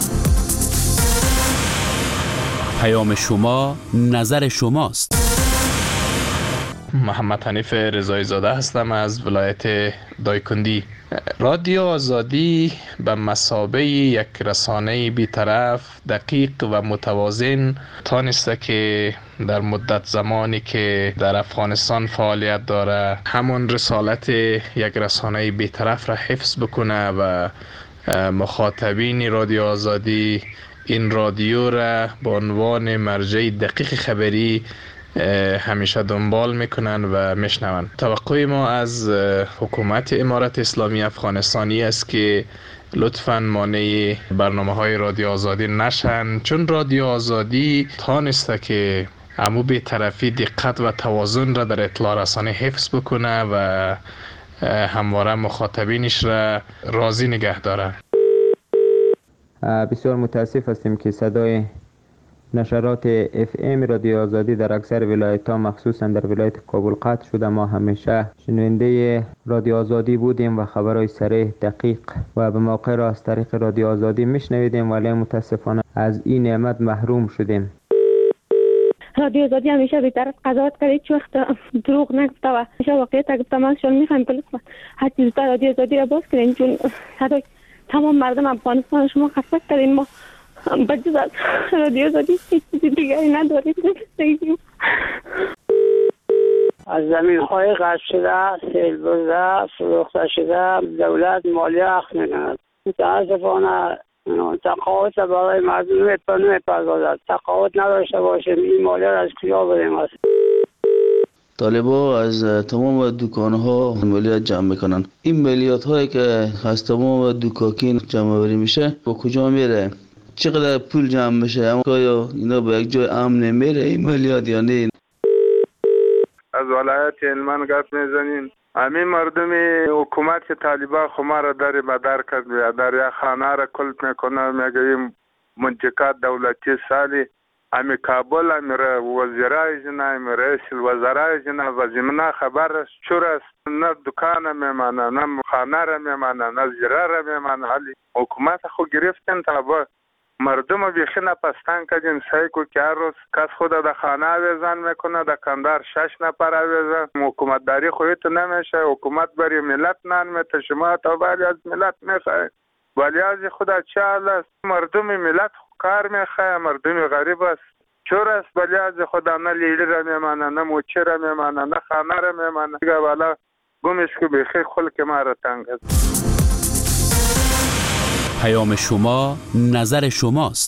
پیام شما نظر شماست. محمد حنیف رضایی زاده هستم از ولایت دایکندی. رادیو آزادی به مثابه یک رسانه بی‌طرف، دقیق و متوازن تانسته که در مدت زمانی که در افغانستان فعالیت داره همون رسالت یک رسانه بی‌طرف را حفظ بکنه و مخاطبین رادیو آزادی این رادیو را به عنوان مرجع دقیق خبری همیشه دنبال میکنن و میشنون. توقع ما از حکومت امارت اسلامی افغانستانی است که لطفاً مانع برنامه های رادیو آزادی نشن، چون رادیو آزادی تانسته که امو به طرفی دقت و توازن را در اطلاع رسانی حفظ بکنه و همواره مخاطبینش را راضی نگه داره. بسیار متاسف هستیم که صدای نشرات اف ام رادیو آزادی در اکثر ولایت ها مخصوصا در ولایت کابل قطع شده. ما همیشه شنونده رادیو آزادی بودیم و خبرهای صریح، دقیق و به موقع را از طریق رادیو آزادی میشنویدیم، ولی متاسفانه از این نعمت محروم شدیم. رادیو آزادی همیشه بی‌طرف قضاوت کرد، هیچ وقت دروغ نگفته و همیشه واقعیت گفته. ما شما میخوایم که هر چیز در رادیو آزادی را باز کنیم، چون صدای تمام مردم افغانستان شما خسته کردیم. ما بجز از رادیو آزادی هیچ چیزی دیگری نداریم. از زمین های قطع شده، سیل برده، فروخته شده، دولت مالیه اخذ میکند. متاسفانه تقاعد برای مردم نمیپردازد. تقاعد نداشته باشیم این مالیه را از کجا بدیم است؟ طالبا از تمام دکانها مالیات جمع میکنن. این مالیات هایی که از تمام دکاکین جمع بری میشه با کجا میره؟ چقدر پول جمع میشه؟ اما آیا اینا به یک جای امن نمیره این مالیات یا نه؟ از ولایت هلمند گپ میزنین. همین مردم حکومت طالبان خما را در بدر کرد، در یک خانه را کلپ میکنه، میگه منطقه دولتی سالی امی کابل امی وزیرای جنا امی رئیس الوزرای جنا و زمینه خبر است چور است، نه دکان میمانه، نه خانه را میمانه، نه زیره را میمانه. حالی حکومت خود گرفتن تا با مردم بیخی نپستان کردین. سعی کو که هر روز کس خود در خانه آویزان میکنه، در کندار شش نفر آویزان. حکومت داری خودت نمیشه، حکومت بری ملت نان میته، شما تا ولی از ملت میخواه، ولی از خدا چه حال است؟ مردم ملت کار میخواه، مردم غریب است چور است، ولی از خدا نه لیلی را میمانه، نه موچه را میمانه، نه خانه را میمانه. دیگه والا گمش که بیخی خلق ما را تنگ است. پیام شما نظر شماست.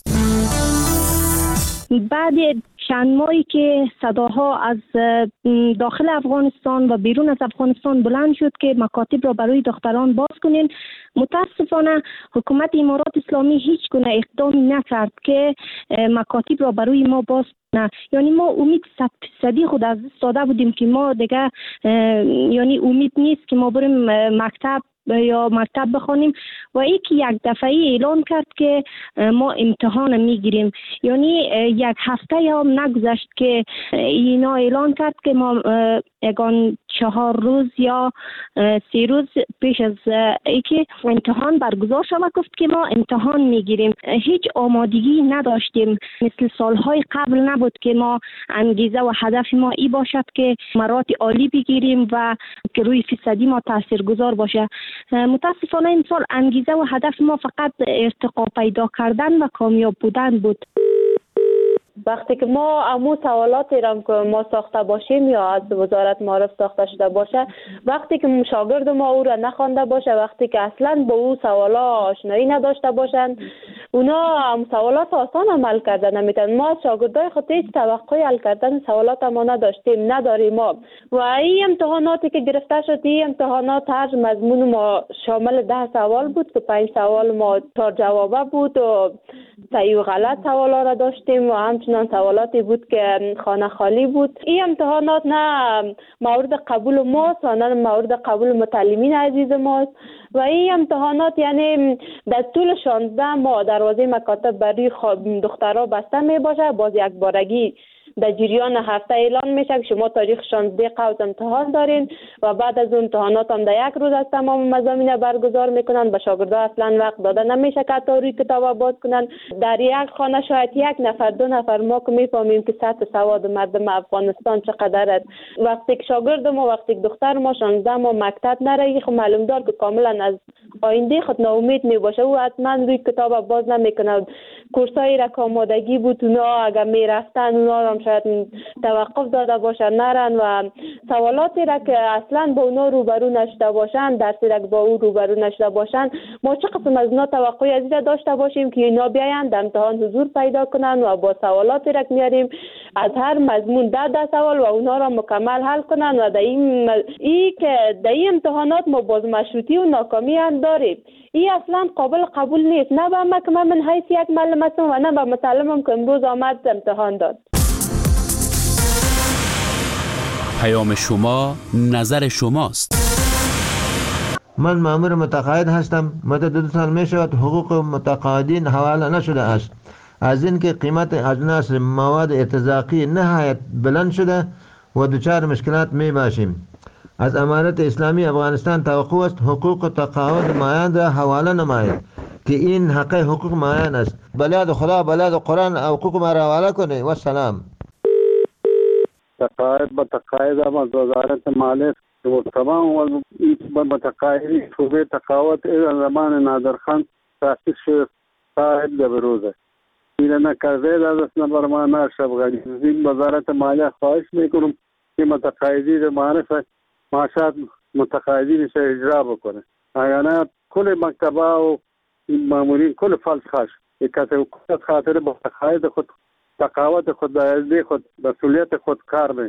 بعد چند ماهی که صداها از داخل افغانستان و بیرون از افغانستان بلند شد که مکاتب را برای دختران باز کنین، متاسفانه حکومت امارات اسلامی هیچ گونه اقدامی نکرد که مکاتب را برای ما باز کنه. یعنی ما امید صد فیصدی خود از دست داده بودیم که ما دیگه یعنی امید نیست که ما بریم مکتب یا مکتب بخوانیم و ای که یک دفعه اعلان کرد که ما امتحان میگیریم. یعنی یک هفته هم نگذشت که اینا اعلان کرد که ما یگان چهار روز یا سی روز پیش از ای که امتحان برگزار شود گفت که ما امتحان میگیریم. هیچ آمادگی نداشتیم، مثل سالهای قبل نبود که ما انگیزه و هدف ما ای باشد که مراتب عالی بگیریم و که روی فیصدی ما تاثیرگذار باشه. متاسفانه این سال انگیزه و هدف ما فقط ارتقا پیدا کردن و کامیاب بودن بود. وقتی که ما امو سوالاتی را که ما ساخته باشیم یا از وزارت معارف ساخته شده باشه، وقتی که شاگرد ما او را نخوانده باشه، وقتی که اصلا با او سوالا آشنایی نداشته باشند، اونا هم سوالات آسان عمل کردن نمیتونن. ما از شاگردای خود هیچ توقعی حل کردن سوالات ما نداشتیم، نداریم ما. و این امتحاناتی که گرفته شد، این امتحانات هر مضمون ما شامل ده سوال بود که پنج سوال ما چهار جوابه بود و صحیح و غلط سوالا را داشتیم و همچنان سوالاتی بود که خانه خالی بود. این امتحانات نه مورد قبول ماست و نه مورد قبول متعلمین عزیز ماست و این امتحانات یعنی در طول شانزده ماه دروازه مکاتب برای دخترها بسته می باشه. باز یک بارگی در جریان هفته اعلان میشه که شما تاریخ شانزده قوس امتحان دارین و بعد از اون امتحانات هم در یک روز از تمام مضامین برگزار میکنن. به شاگردا اصلا وقت داده نمیشه که تا روی کتاب باز کنن. در یک خانه شاید یک نفر دو نفر ما که میفهمیم که سطح سواد مردم افغانستان چقدر است. وقتی که شاگرد ما وقتی که دختر ما شانزده ما مکتب نره، خب معلوم دار که کاملا از آینده خود ناامید میباشه و حتما روی کتاب باز نمیکنه. کورسایی را که آمادگی بود اونا اگر میرفتن اونا را هم شاید توقف داده باشن نرن و سوالاتی را که اصلا با اونا روبرو نشده باشن، درسی را که با او روبرو نشده باشن، ما چه قسم از اونا توقعی از این داشته باشیم که اینا بیاین در امتحان حضور پیدا کنن و با سوالاتی را که میاریم از هر مضمون ده ده سوال و اونا را مکمل حل کنن و در این ای که در این امتحانات ما باز مشروطی و ناکامی هم داریم. این اصلا قابل قبول نیست، نه به ما که من من حیث یک معلم هستم و نه به مسلمم که امروز آمد امتحان داد. پیام شما نظر شماست. من مأمور متقاعد هستم. مدت دو سال می شود حقوق متقاعدین حواله نشده است. از اینکه قیمت اجناس مواد ارتزاقی نهایت بلند شده و دچار مشکلات می باشیم. از امارت اسلامی افغانستان توقع است حقوق تقاعد مایان را حواله نماید که این حق حقوق مایان است. بلاد خدا بلاد قرآن حقوق ما را حواله کنه. و سلام. تقاعد با تقاعد هم از وزارت مالیه و تمام متقاعدین شعبه تقاعد زمان نادرخان تاسیس شد صاحب جبروزه این نکرده در دست نمبر ما ناشب غنی این وزارت مالیه خواهش میکنم که متقاعدین معرف معاشات متقاعدین سے اجرا بکنه اگر کل مکتبه و مامورین کل فلس خاش یک حکومت خاطر با تقاعد خود تقاعد خود در خود مسئولیت خود کار میکنه.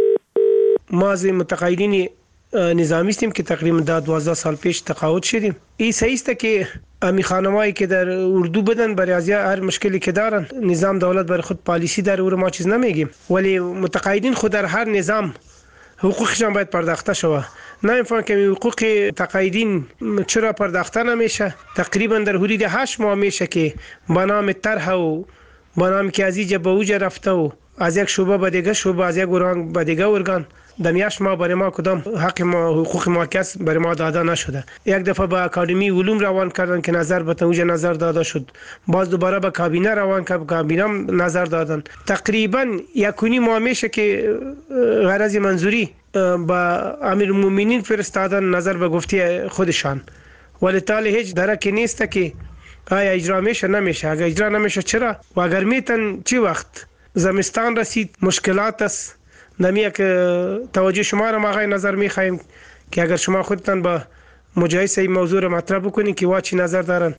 ما از متقاعدین نظامی هستیم که تقریبا دوازده سال پیش تقاعد شدیم. این صحیح است که امی خانمایی که در اردو بدن برای از هر مشکلی که دارن نظام دولت برای خود پالیسی داره و ما چیز نمیگیم، ولی متقاعدین خود در هر نظام حقوقشان باید پرداخته شود. نمیفهمم که حقوق تقاعدین چرا پرداخته نمیشه. تقریبا در حدود هشت ماه میشه که با نام طرح و با نام که از اینجا به اوجا رفته و از یک شعبه به دیگه شعبه از یک ارگان به دیگه ارگان در میاش ما برای ما کدام حق ما حقوق ما کس برای ما داده نشده. یک دفعه به اکادمی علوم روان کردن که نظر به اوجا نظر داده شد، باز دوباره به کابینه روان کرد، کابینه نظر دادن. تقریبا یکونی ما میشه که غرض منظوری با امیر المؤمنین فرستادن نظر به گفته خودشان، ولی تالی هیچ درکی نیست که آیا اجرا میشه نمیشه. اگر اجرا نمیشه چرا و اگر میتن چی وقت زمستان رسید مشکلات است. نمیه که توجه شما را ما غیر نظر میخوایم که اگر شما خودتان با مجایسه این موضوع را مطرح بکنید که واچی نظر دارن.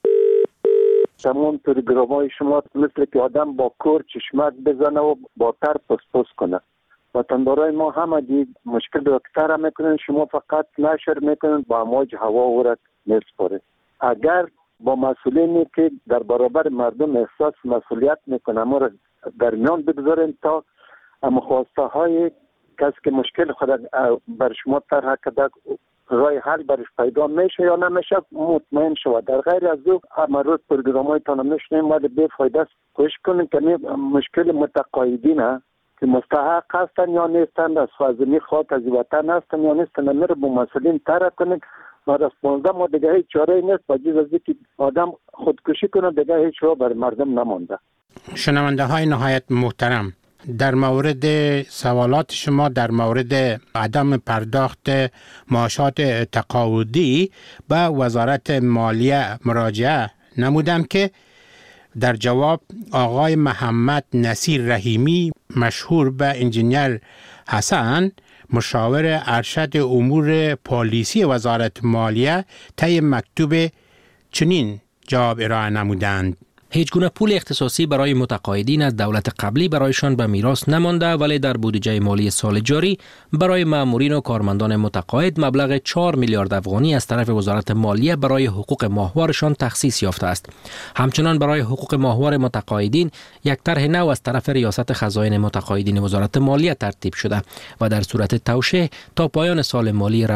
تمام پروگرام‌های شما مثل که آدم با کور چشمک بزنه و با تر پس پس کنه. وطندارای ما همه دید مشکل دکتر میکنن، شما فقط نشر میکنن با امواج هوا ورد نسپاره. اگر با مسئولینی که در برابر مردم احساس مسئولیت میکنه ما را در میان بگذارین تا مخواسته های کسی که مشکل خود بر شما طرح کرده رای حل برش پیدا میشه یا نمیشه مطمئن شود. در غیر از او همه روز پروگرام های تانو میشنیم ولی بی فایده است. کوشش کنیم که مشکل متقاعدین ها که مستحق هستن یا نیستن، از خازمی خاک از وطن هستن یا نیستن، میره با مسئولین طرح کنیم و از پانزده ما دیگه هیچ چاره نیست بجز از اینکه آدم خودکشی کنه دیگه هیچ راه برای مردم نمانده. شنونده های نهایت محترم، در مورد سوالات شما در مورد عدم پرداخت معاشات تقاعدی به وزارت مالیه مراجعه نمودم که در جواب آقای محمد نصیر رحیمی مشهور به انجینیر حسن مشاور ارشد امور پالیسی وزارت مالیه طی مکتوب چنین جواب ارائه نمودند: هیچ گونه پول اختصاصی برای متقاعدین از دولت قبلی برایشان به میراث نمانده، ولی در بودجه مالی سال جاری برای مامورین و کارمندان متقاعد مبلغ چهار میلیارد افغانی از طرف وزارت مالیه برای حقوق ماهوارشان تخصیص یافته است. همچنان برای حقوق ماهوار متقاعدین یک طرح نو از طرف ریاست خزائن متقاعدین وزارت مالیه ترتیب شده و در صورت توشیح تا پایان سال مالی روان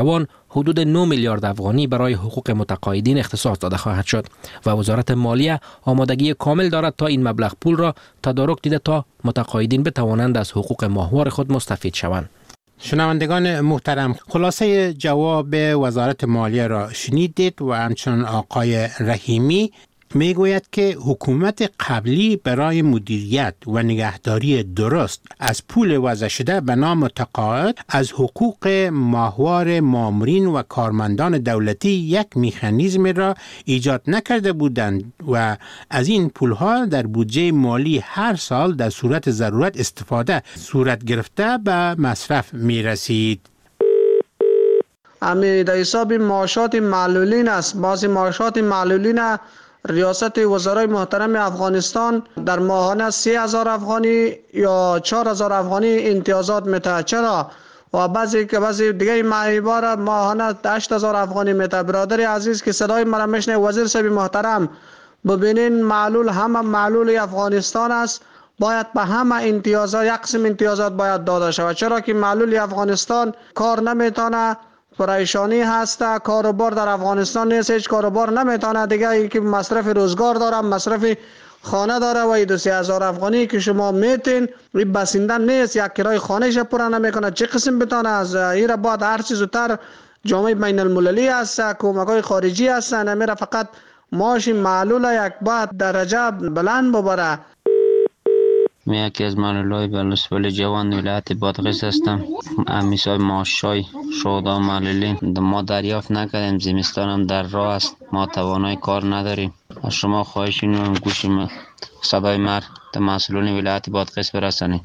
حدود نه میلیارد افغانی برای حقوق متقاعدین اختصاص داده خواهد شد و وزارت مالیه آمادگی کامل دارد تا این مبلغ پول را تدارک دیده تا متقاعدین بتوانند از حقوق ماهوار خود مستفید شوند. شنوندگان محترم، خلاصه جواب وزارت مالیه را شنیدید و همچنین آقای رحیمی میگوید که حکومت قبلی برای مدیریت و نگهداری درست از پول وضع شده به نام متقاعد از حقوق ماهوار مامورین و کارمندان دولتی یک مکانیزم را ایجاد نکرده بودند و از این پولها در بودجه مالی هر سال در صورت ضرورت استفاده صورت گرفته به مصرف می رسید. امی در حساب معاشات معلولین است. بعضی معاشات معلولین ریاست وزرای محترم افغانستان در ماهانه سه هزار افغانی یا چهار هزار افغانی امتیازات میده. چرا؟ و بعضی که بعضی دیگه معیبار ماهانه هشت هزار افغانی میده. برادر عزیز که صدای مرا میشنه، وزیر صاحب محترم ببینین، معلول همه معلول افغانستان است، باید به همه امتیازات یک قسم امتیازات باید داده شود. چرا که معلول افغانستان کار نمیتونه، پریشانی هسته، کاروبار در افغانستان نیست، هیچ کاروبار نمیتونه دیگه، ای که مصرف روزگار داره، مصرف خانه داره و دو سه هزار افغانی که شما میتین این بسنده نیست، یک کرای خانهش پورا نمیکنه، چه قسم بتونه از این را بعد هر چیز زودتر جامعه بین المللی هست، کمک‌های خارجی هستن، نمیره فقط معاش معلول یک بعد درجه بلند ببره. من یکی از معلولای بلوچستان جوان ولایت بادغیس هستم. امیسای معاشای شهدا معلولین ما دریافت نکردیم، زمستان هم در راه است، ما توانای کار نداریم. از شما خواهش اینم گوش صدای مر تا مسئولین ولایت بادغیس برسانید.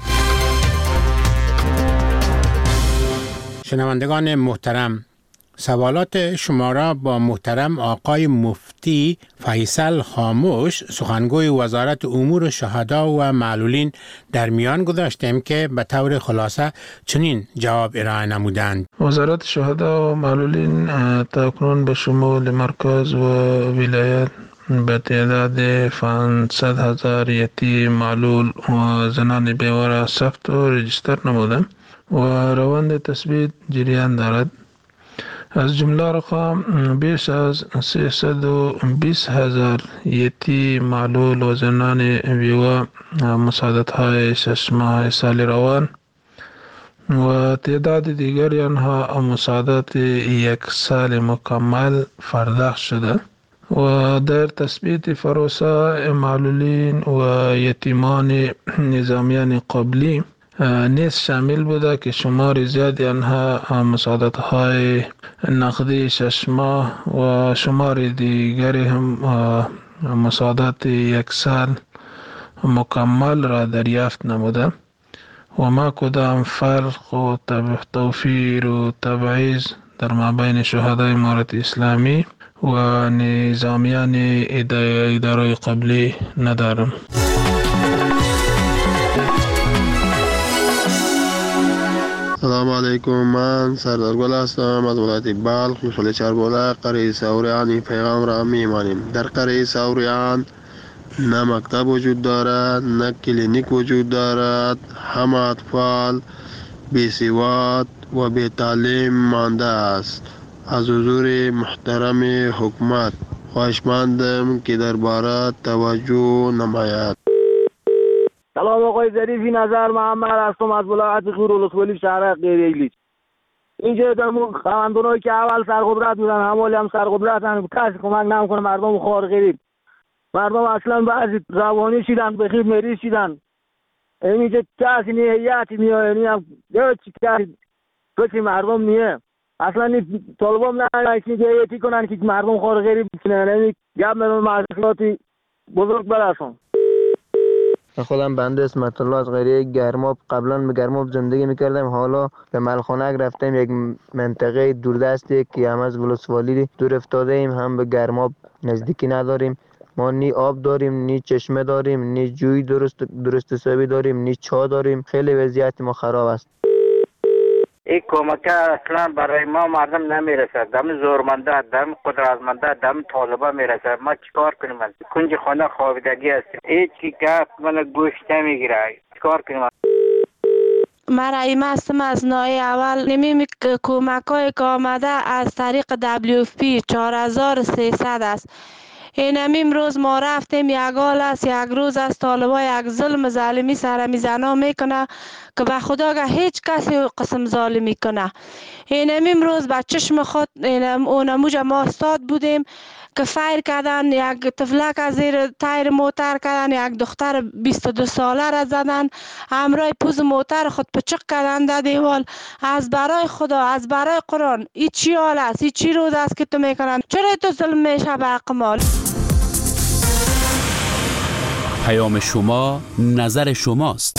شنوندگان محترم، سوالات شما را با محترم آقای مفتی فیصل خاموش، سخنگوی وزارت امور شهدا و معلولین در میان گذاشتیم که به طور خلاصه چنین جواب ارائه نمودند. وزارت شهدا و معلولین تاکنون به شمول مرکز و ولایت به تعداد پانصد هزار یتیم معلول و زنان بیوار ثبت و رجیستر نموده و روند تثبیت جریان دارد. از جمله رقم بیش از سیصد و بیست هزار یتیم معلول و زنان بیوه مساعدت های شش ماه سال روان و تعداد دیگری آنها مساعدت یک سال مکمل پرداخت شده و در تثبیت پروسه معلولین و یتیمان نظامیان قبلی نیز شامل بوده که شمار زیادی آنها مساعدت های نقدی شش ماه و شمار دیگری هم مساعدت یک سال مکمل را دریافت نموده و ما کدام فرق و توفیر و تبعیض در مابین شهدای امارت اسلامی و نظامیان اداره قبلی ندارم. سلام علیکم، من سردار گل هستم از ولایت بلخ، محل چربوله، قریه سوریان. این پیغام را میمانیم. در قریه سوریان نه مکتب وجود دارد، نه کلینیک وجود دارد. همه اطفال بی سواد و بی تعلیم مانده است. از حضور محترم حکومت خواهشمندم که درباره توجه نماید. سلام آقای ظریفی، نظر محمد هستم از ولایت غور ولسوالی شهر غیر ایلیچ. اینجا درمون خواندونایی که اول سرقدرت بودن همالی هم سرقدرتن، کسی کمک نمیکنه مردم خوار غریب. مردم اصلا بعضی روانی شدن، بخیر مریض شدن. اینجا کسی نیه هیئتی میاد، یعنی هم چی کسی کسی مردم نیه. اصلا این طالبان نه که هیئتی کنن که مردم خوار غریب بکنن. یعنی گپ میرون محصولاتی بزرگ برسون. خودم بنده اسمت الله از قریه گرماب. قبلا به گرماب زندگی میکردم، حالا به ملخانک رفتم، یک منطقه دوردستی که هم از ولسوالی دور افتاده ایم، هم به گرماب نزدیکی نداریم. ما نی آب داریم، نی چشمه داریم، نی جوی درست درست حسابی داریم، نی چا داریم. خیلی وضعیت ما خراب است. این کمک اصلا برای ما مردم نمیرسد. دم زورمنده، دم قدرتمنده، دم طالبا میرسد. ما چیکار کنیم؟ کنج خانه خوابیدگی هستیم. هیچ کی گپ من گوش نمیگیره. چیکار کنیم؟ من رحیمه هستم از نای اول. نمیم کمک های که آمده از طریق دبلیو اف پی چهار هزار و سیصد است. این همین روز ما رفتیم یک حال است، یک روز از طالبا یک ظلم ظالمی سر میزنا میکنه که به خدا که هیچ کسی قسم ظالمی کنه. این همین روز به چشم خود اونموج ما استاد بودیم که فایر کردن، یک طفلک از زیر تایر موتر کردن، یک دختر بیست و دو ساله را زدن، همراه پوز موتر خود پچق کردن در دیوال. از برای خدا، از برای قرآن، این چی حال است؟ این چی روز است که تو میکنن؟ چرا تو ظلم میشه به حق مال؟ پیام شما نظر شماست.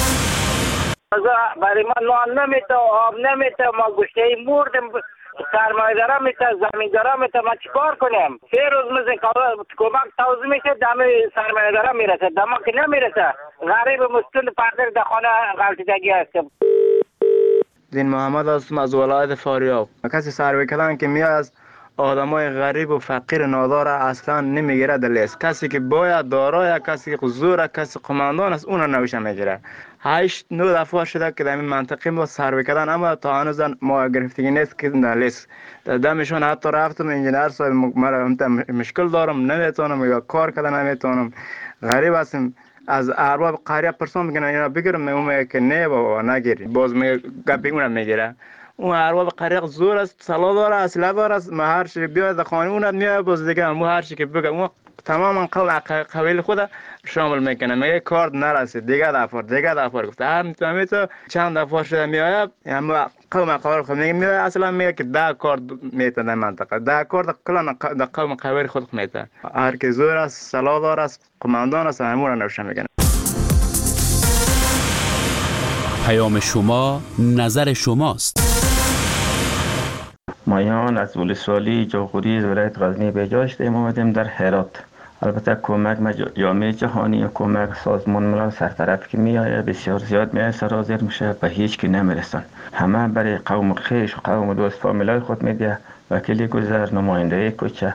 برای ما نان نمیته، آب نمیته، ما گوشته مردم، سرمایه دارم میته، زمین دارم میته، ما چیکار کنیم؟ سه روز مثل کمک توضیح میشه، دم سرمایه دارم میرسه، دم که نمیرسه. غریب مستون پردر در خانه غلطیدگی هستم. دین محمد هستم از ولایت فاریاب. کسی سروی کردن که میاد از آدمای غریب و فقیر نادار اصلا نمیگیره در لیست. کسی که باید دارای، کسی که زور، کسی قماندان است، اون نوشه میگیره. هشت نو دفعه شده که در این منطقه ما سروی کردن، اما تا هنوز ما گرفتگی نیست که در لیست. دمشون حتی رفتم انجینر صاحب، مشکل دارم نمیتونم یا کار کردن نمیتونم. غریب هستم. از ارباب قریه پرسون میگن اینا بگیرم، میگم که نه بابا نگیری، باز می گپی اونم میگیره. اون ارباب قریه زور است، سلا داره، اسلحه داره، ما هر چی بیاد خانه اون میاد، باز دیگه ما هر چی که بگم اون تماما قبیل خود شامل میکنه. میگه کارت نرسید، دیگه دفعه دیگه دفعه گفته هر میتونه تو چند دفعه شده میاد، اما قوم قبیل خود میگه میاد، اصلا میگه که ده کارت میتونه منطقه ده کارت کلا در قوم قبیل خود میتونه. هر کی زور است، سلا داره است، قماندان است، همون رو نوشه میکنه. پیام شما نظر شماست. مایان از ولسوالی جاغوری ولایت غزنی به جا هستیم، آمدیم در هرات. البته کمک جامعه جهانی، کمک سازمان ملل سرطرف که میایه بسیار زیاد میایه سرازیر میشه، به هیچ کی نمیرسن. همه برای قوم خیش و قوم دوست فامیلای خود میده. وکیل گذر، نماینده کوچه.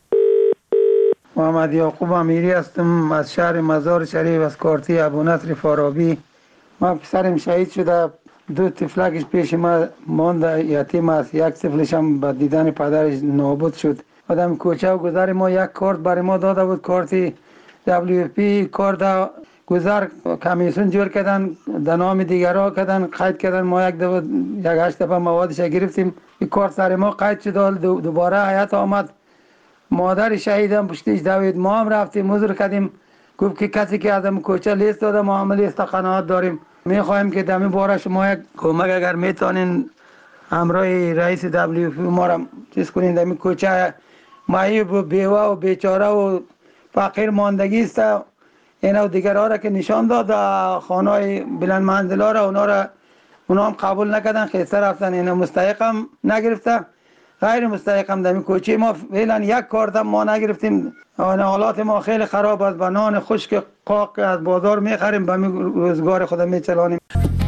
محمد یعقوب امیری هستم از شهر مزار شریف، از کارتی ابو نصر فارابی. ما پسرم شهید شده، دو طفلکش پیش ما مانده، یتیم است. یک طفلش هم به دیدن پدرش نابود شد. آدم کوچه و گذر ما یک کارت برای ما داده بود، کارتی دبلیو پی. کارت گذر کمیسیون جور کردن، در نام دیگرها کردن، قید کردن. ما یک دفعه یک هشت دفعه موادش گرفتیم، این کارت سر ما قید شد. دوباره حیات آمد، مادر شهیدم پشتیش دوید. ما هم رفتیم حضور کردیم، گفت که کسی که آدم کوچه لیست داده، ما هم لیست قناعت داریم. میخوایم که دمی باره شما یک کمک اگر میتونین همراه رئیس دبلیو پی ما را چیز کنین. دمی کوچه معیوب و بیوه و بیچاره و فقیر ماندگی است. اینا و دیگرها را که نشان داد، خانه بلند منزلا را اونا را اونا هم قبول نکردن، خیسته رفتن. اینا مستحق هم نگرفته، غیر مستحق هم. دمی کوچه ما فعلا یک کارت هم ما نگرفتیم. حالات ما خیلی خراب است، با نان خشک قاق از بازار میخریم، به روزگار خود میچلانیم.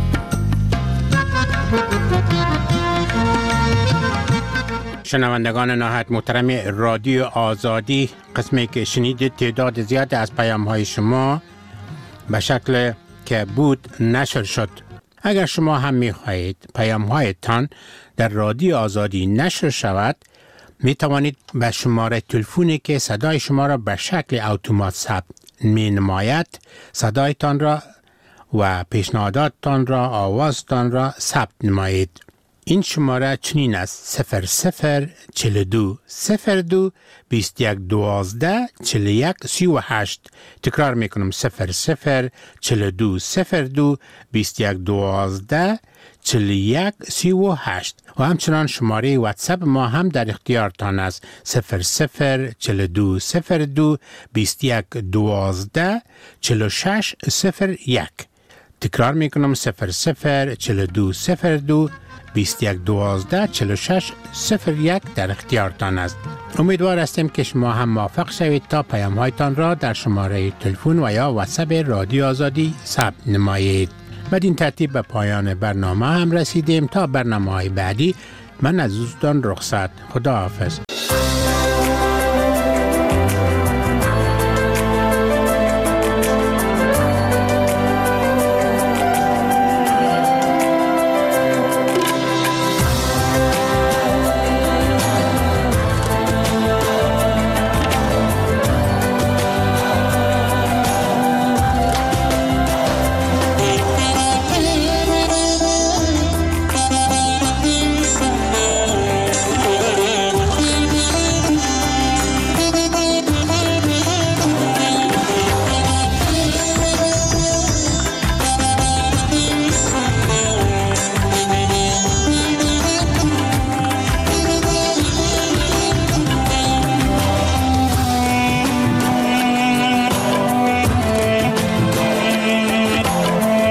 شنوندگان نهایت محترم رادیو آزادی، قسمی که شنیدید تعداد زیاد از پیام های شما به شکل که بود نشر شد. اگر شما هم می خواهید پیام هایتان در رادیو آزادی نشر شود، می توانید به شماره تلفنی که صدای شما را به شکل اتومات ثبت می نماید صدایتان را و پیشنهاداتتان را، آوازتان را ثبت نمایید. این شماره چنین است: صفر صفر چل دو صفر دو بیست یک دوازده چل یک سی و هشت. تکرار میکنم: صفر صفر چل دو صفر دو بیست یک دوازده چل یک سی و هشت. و همچنان شماره واتساپ ما هم در اختیارتان است: صفر صفر چل دو صفر دو بیست یک دوازده چل شش صفر یک. تکرار میکنم: صفر صفر چل دو صفر دو بیست یک دوازده چل شش صفر یک در اختیارتان است. امیدوار هستیم که شما هم موفق شوید تا پیام هایتان را در شماره تلفن و یا واتساپ رادیو آزادی ثبت نمایید. بدین ترتیب به پایان برنامه هم رسیدیم. تا برنامه های بعدی من از دوستان رخصت. خدا حافظ.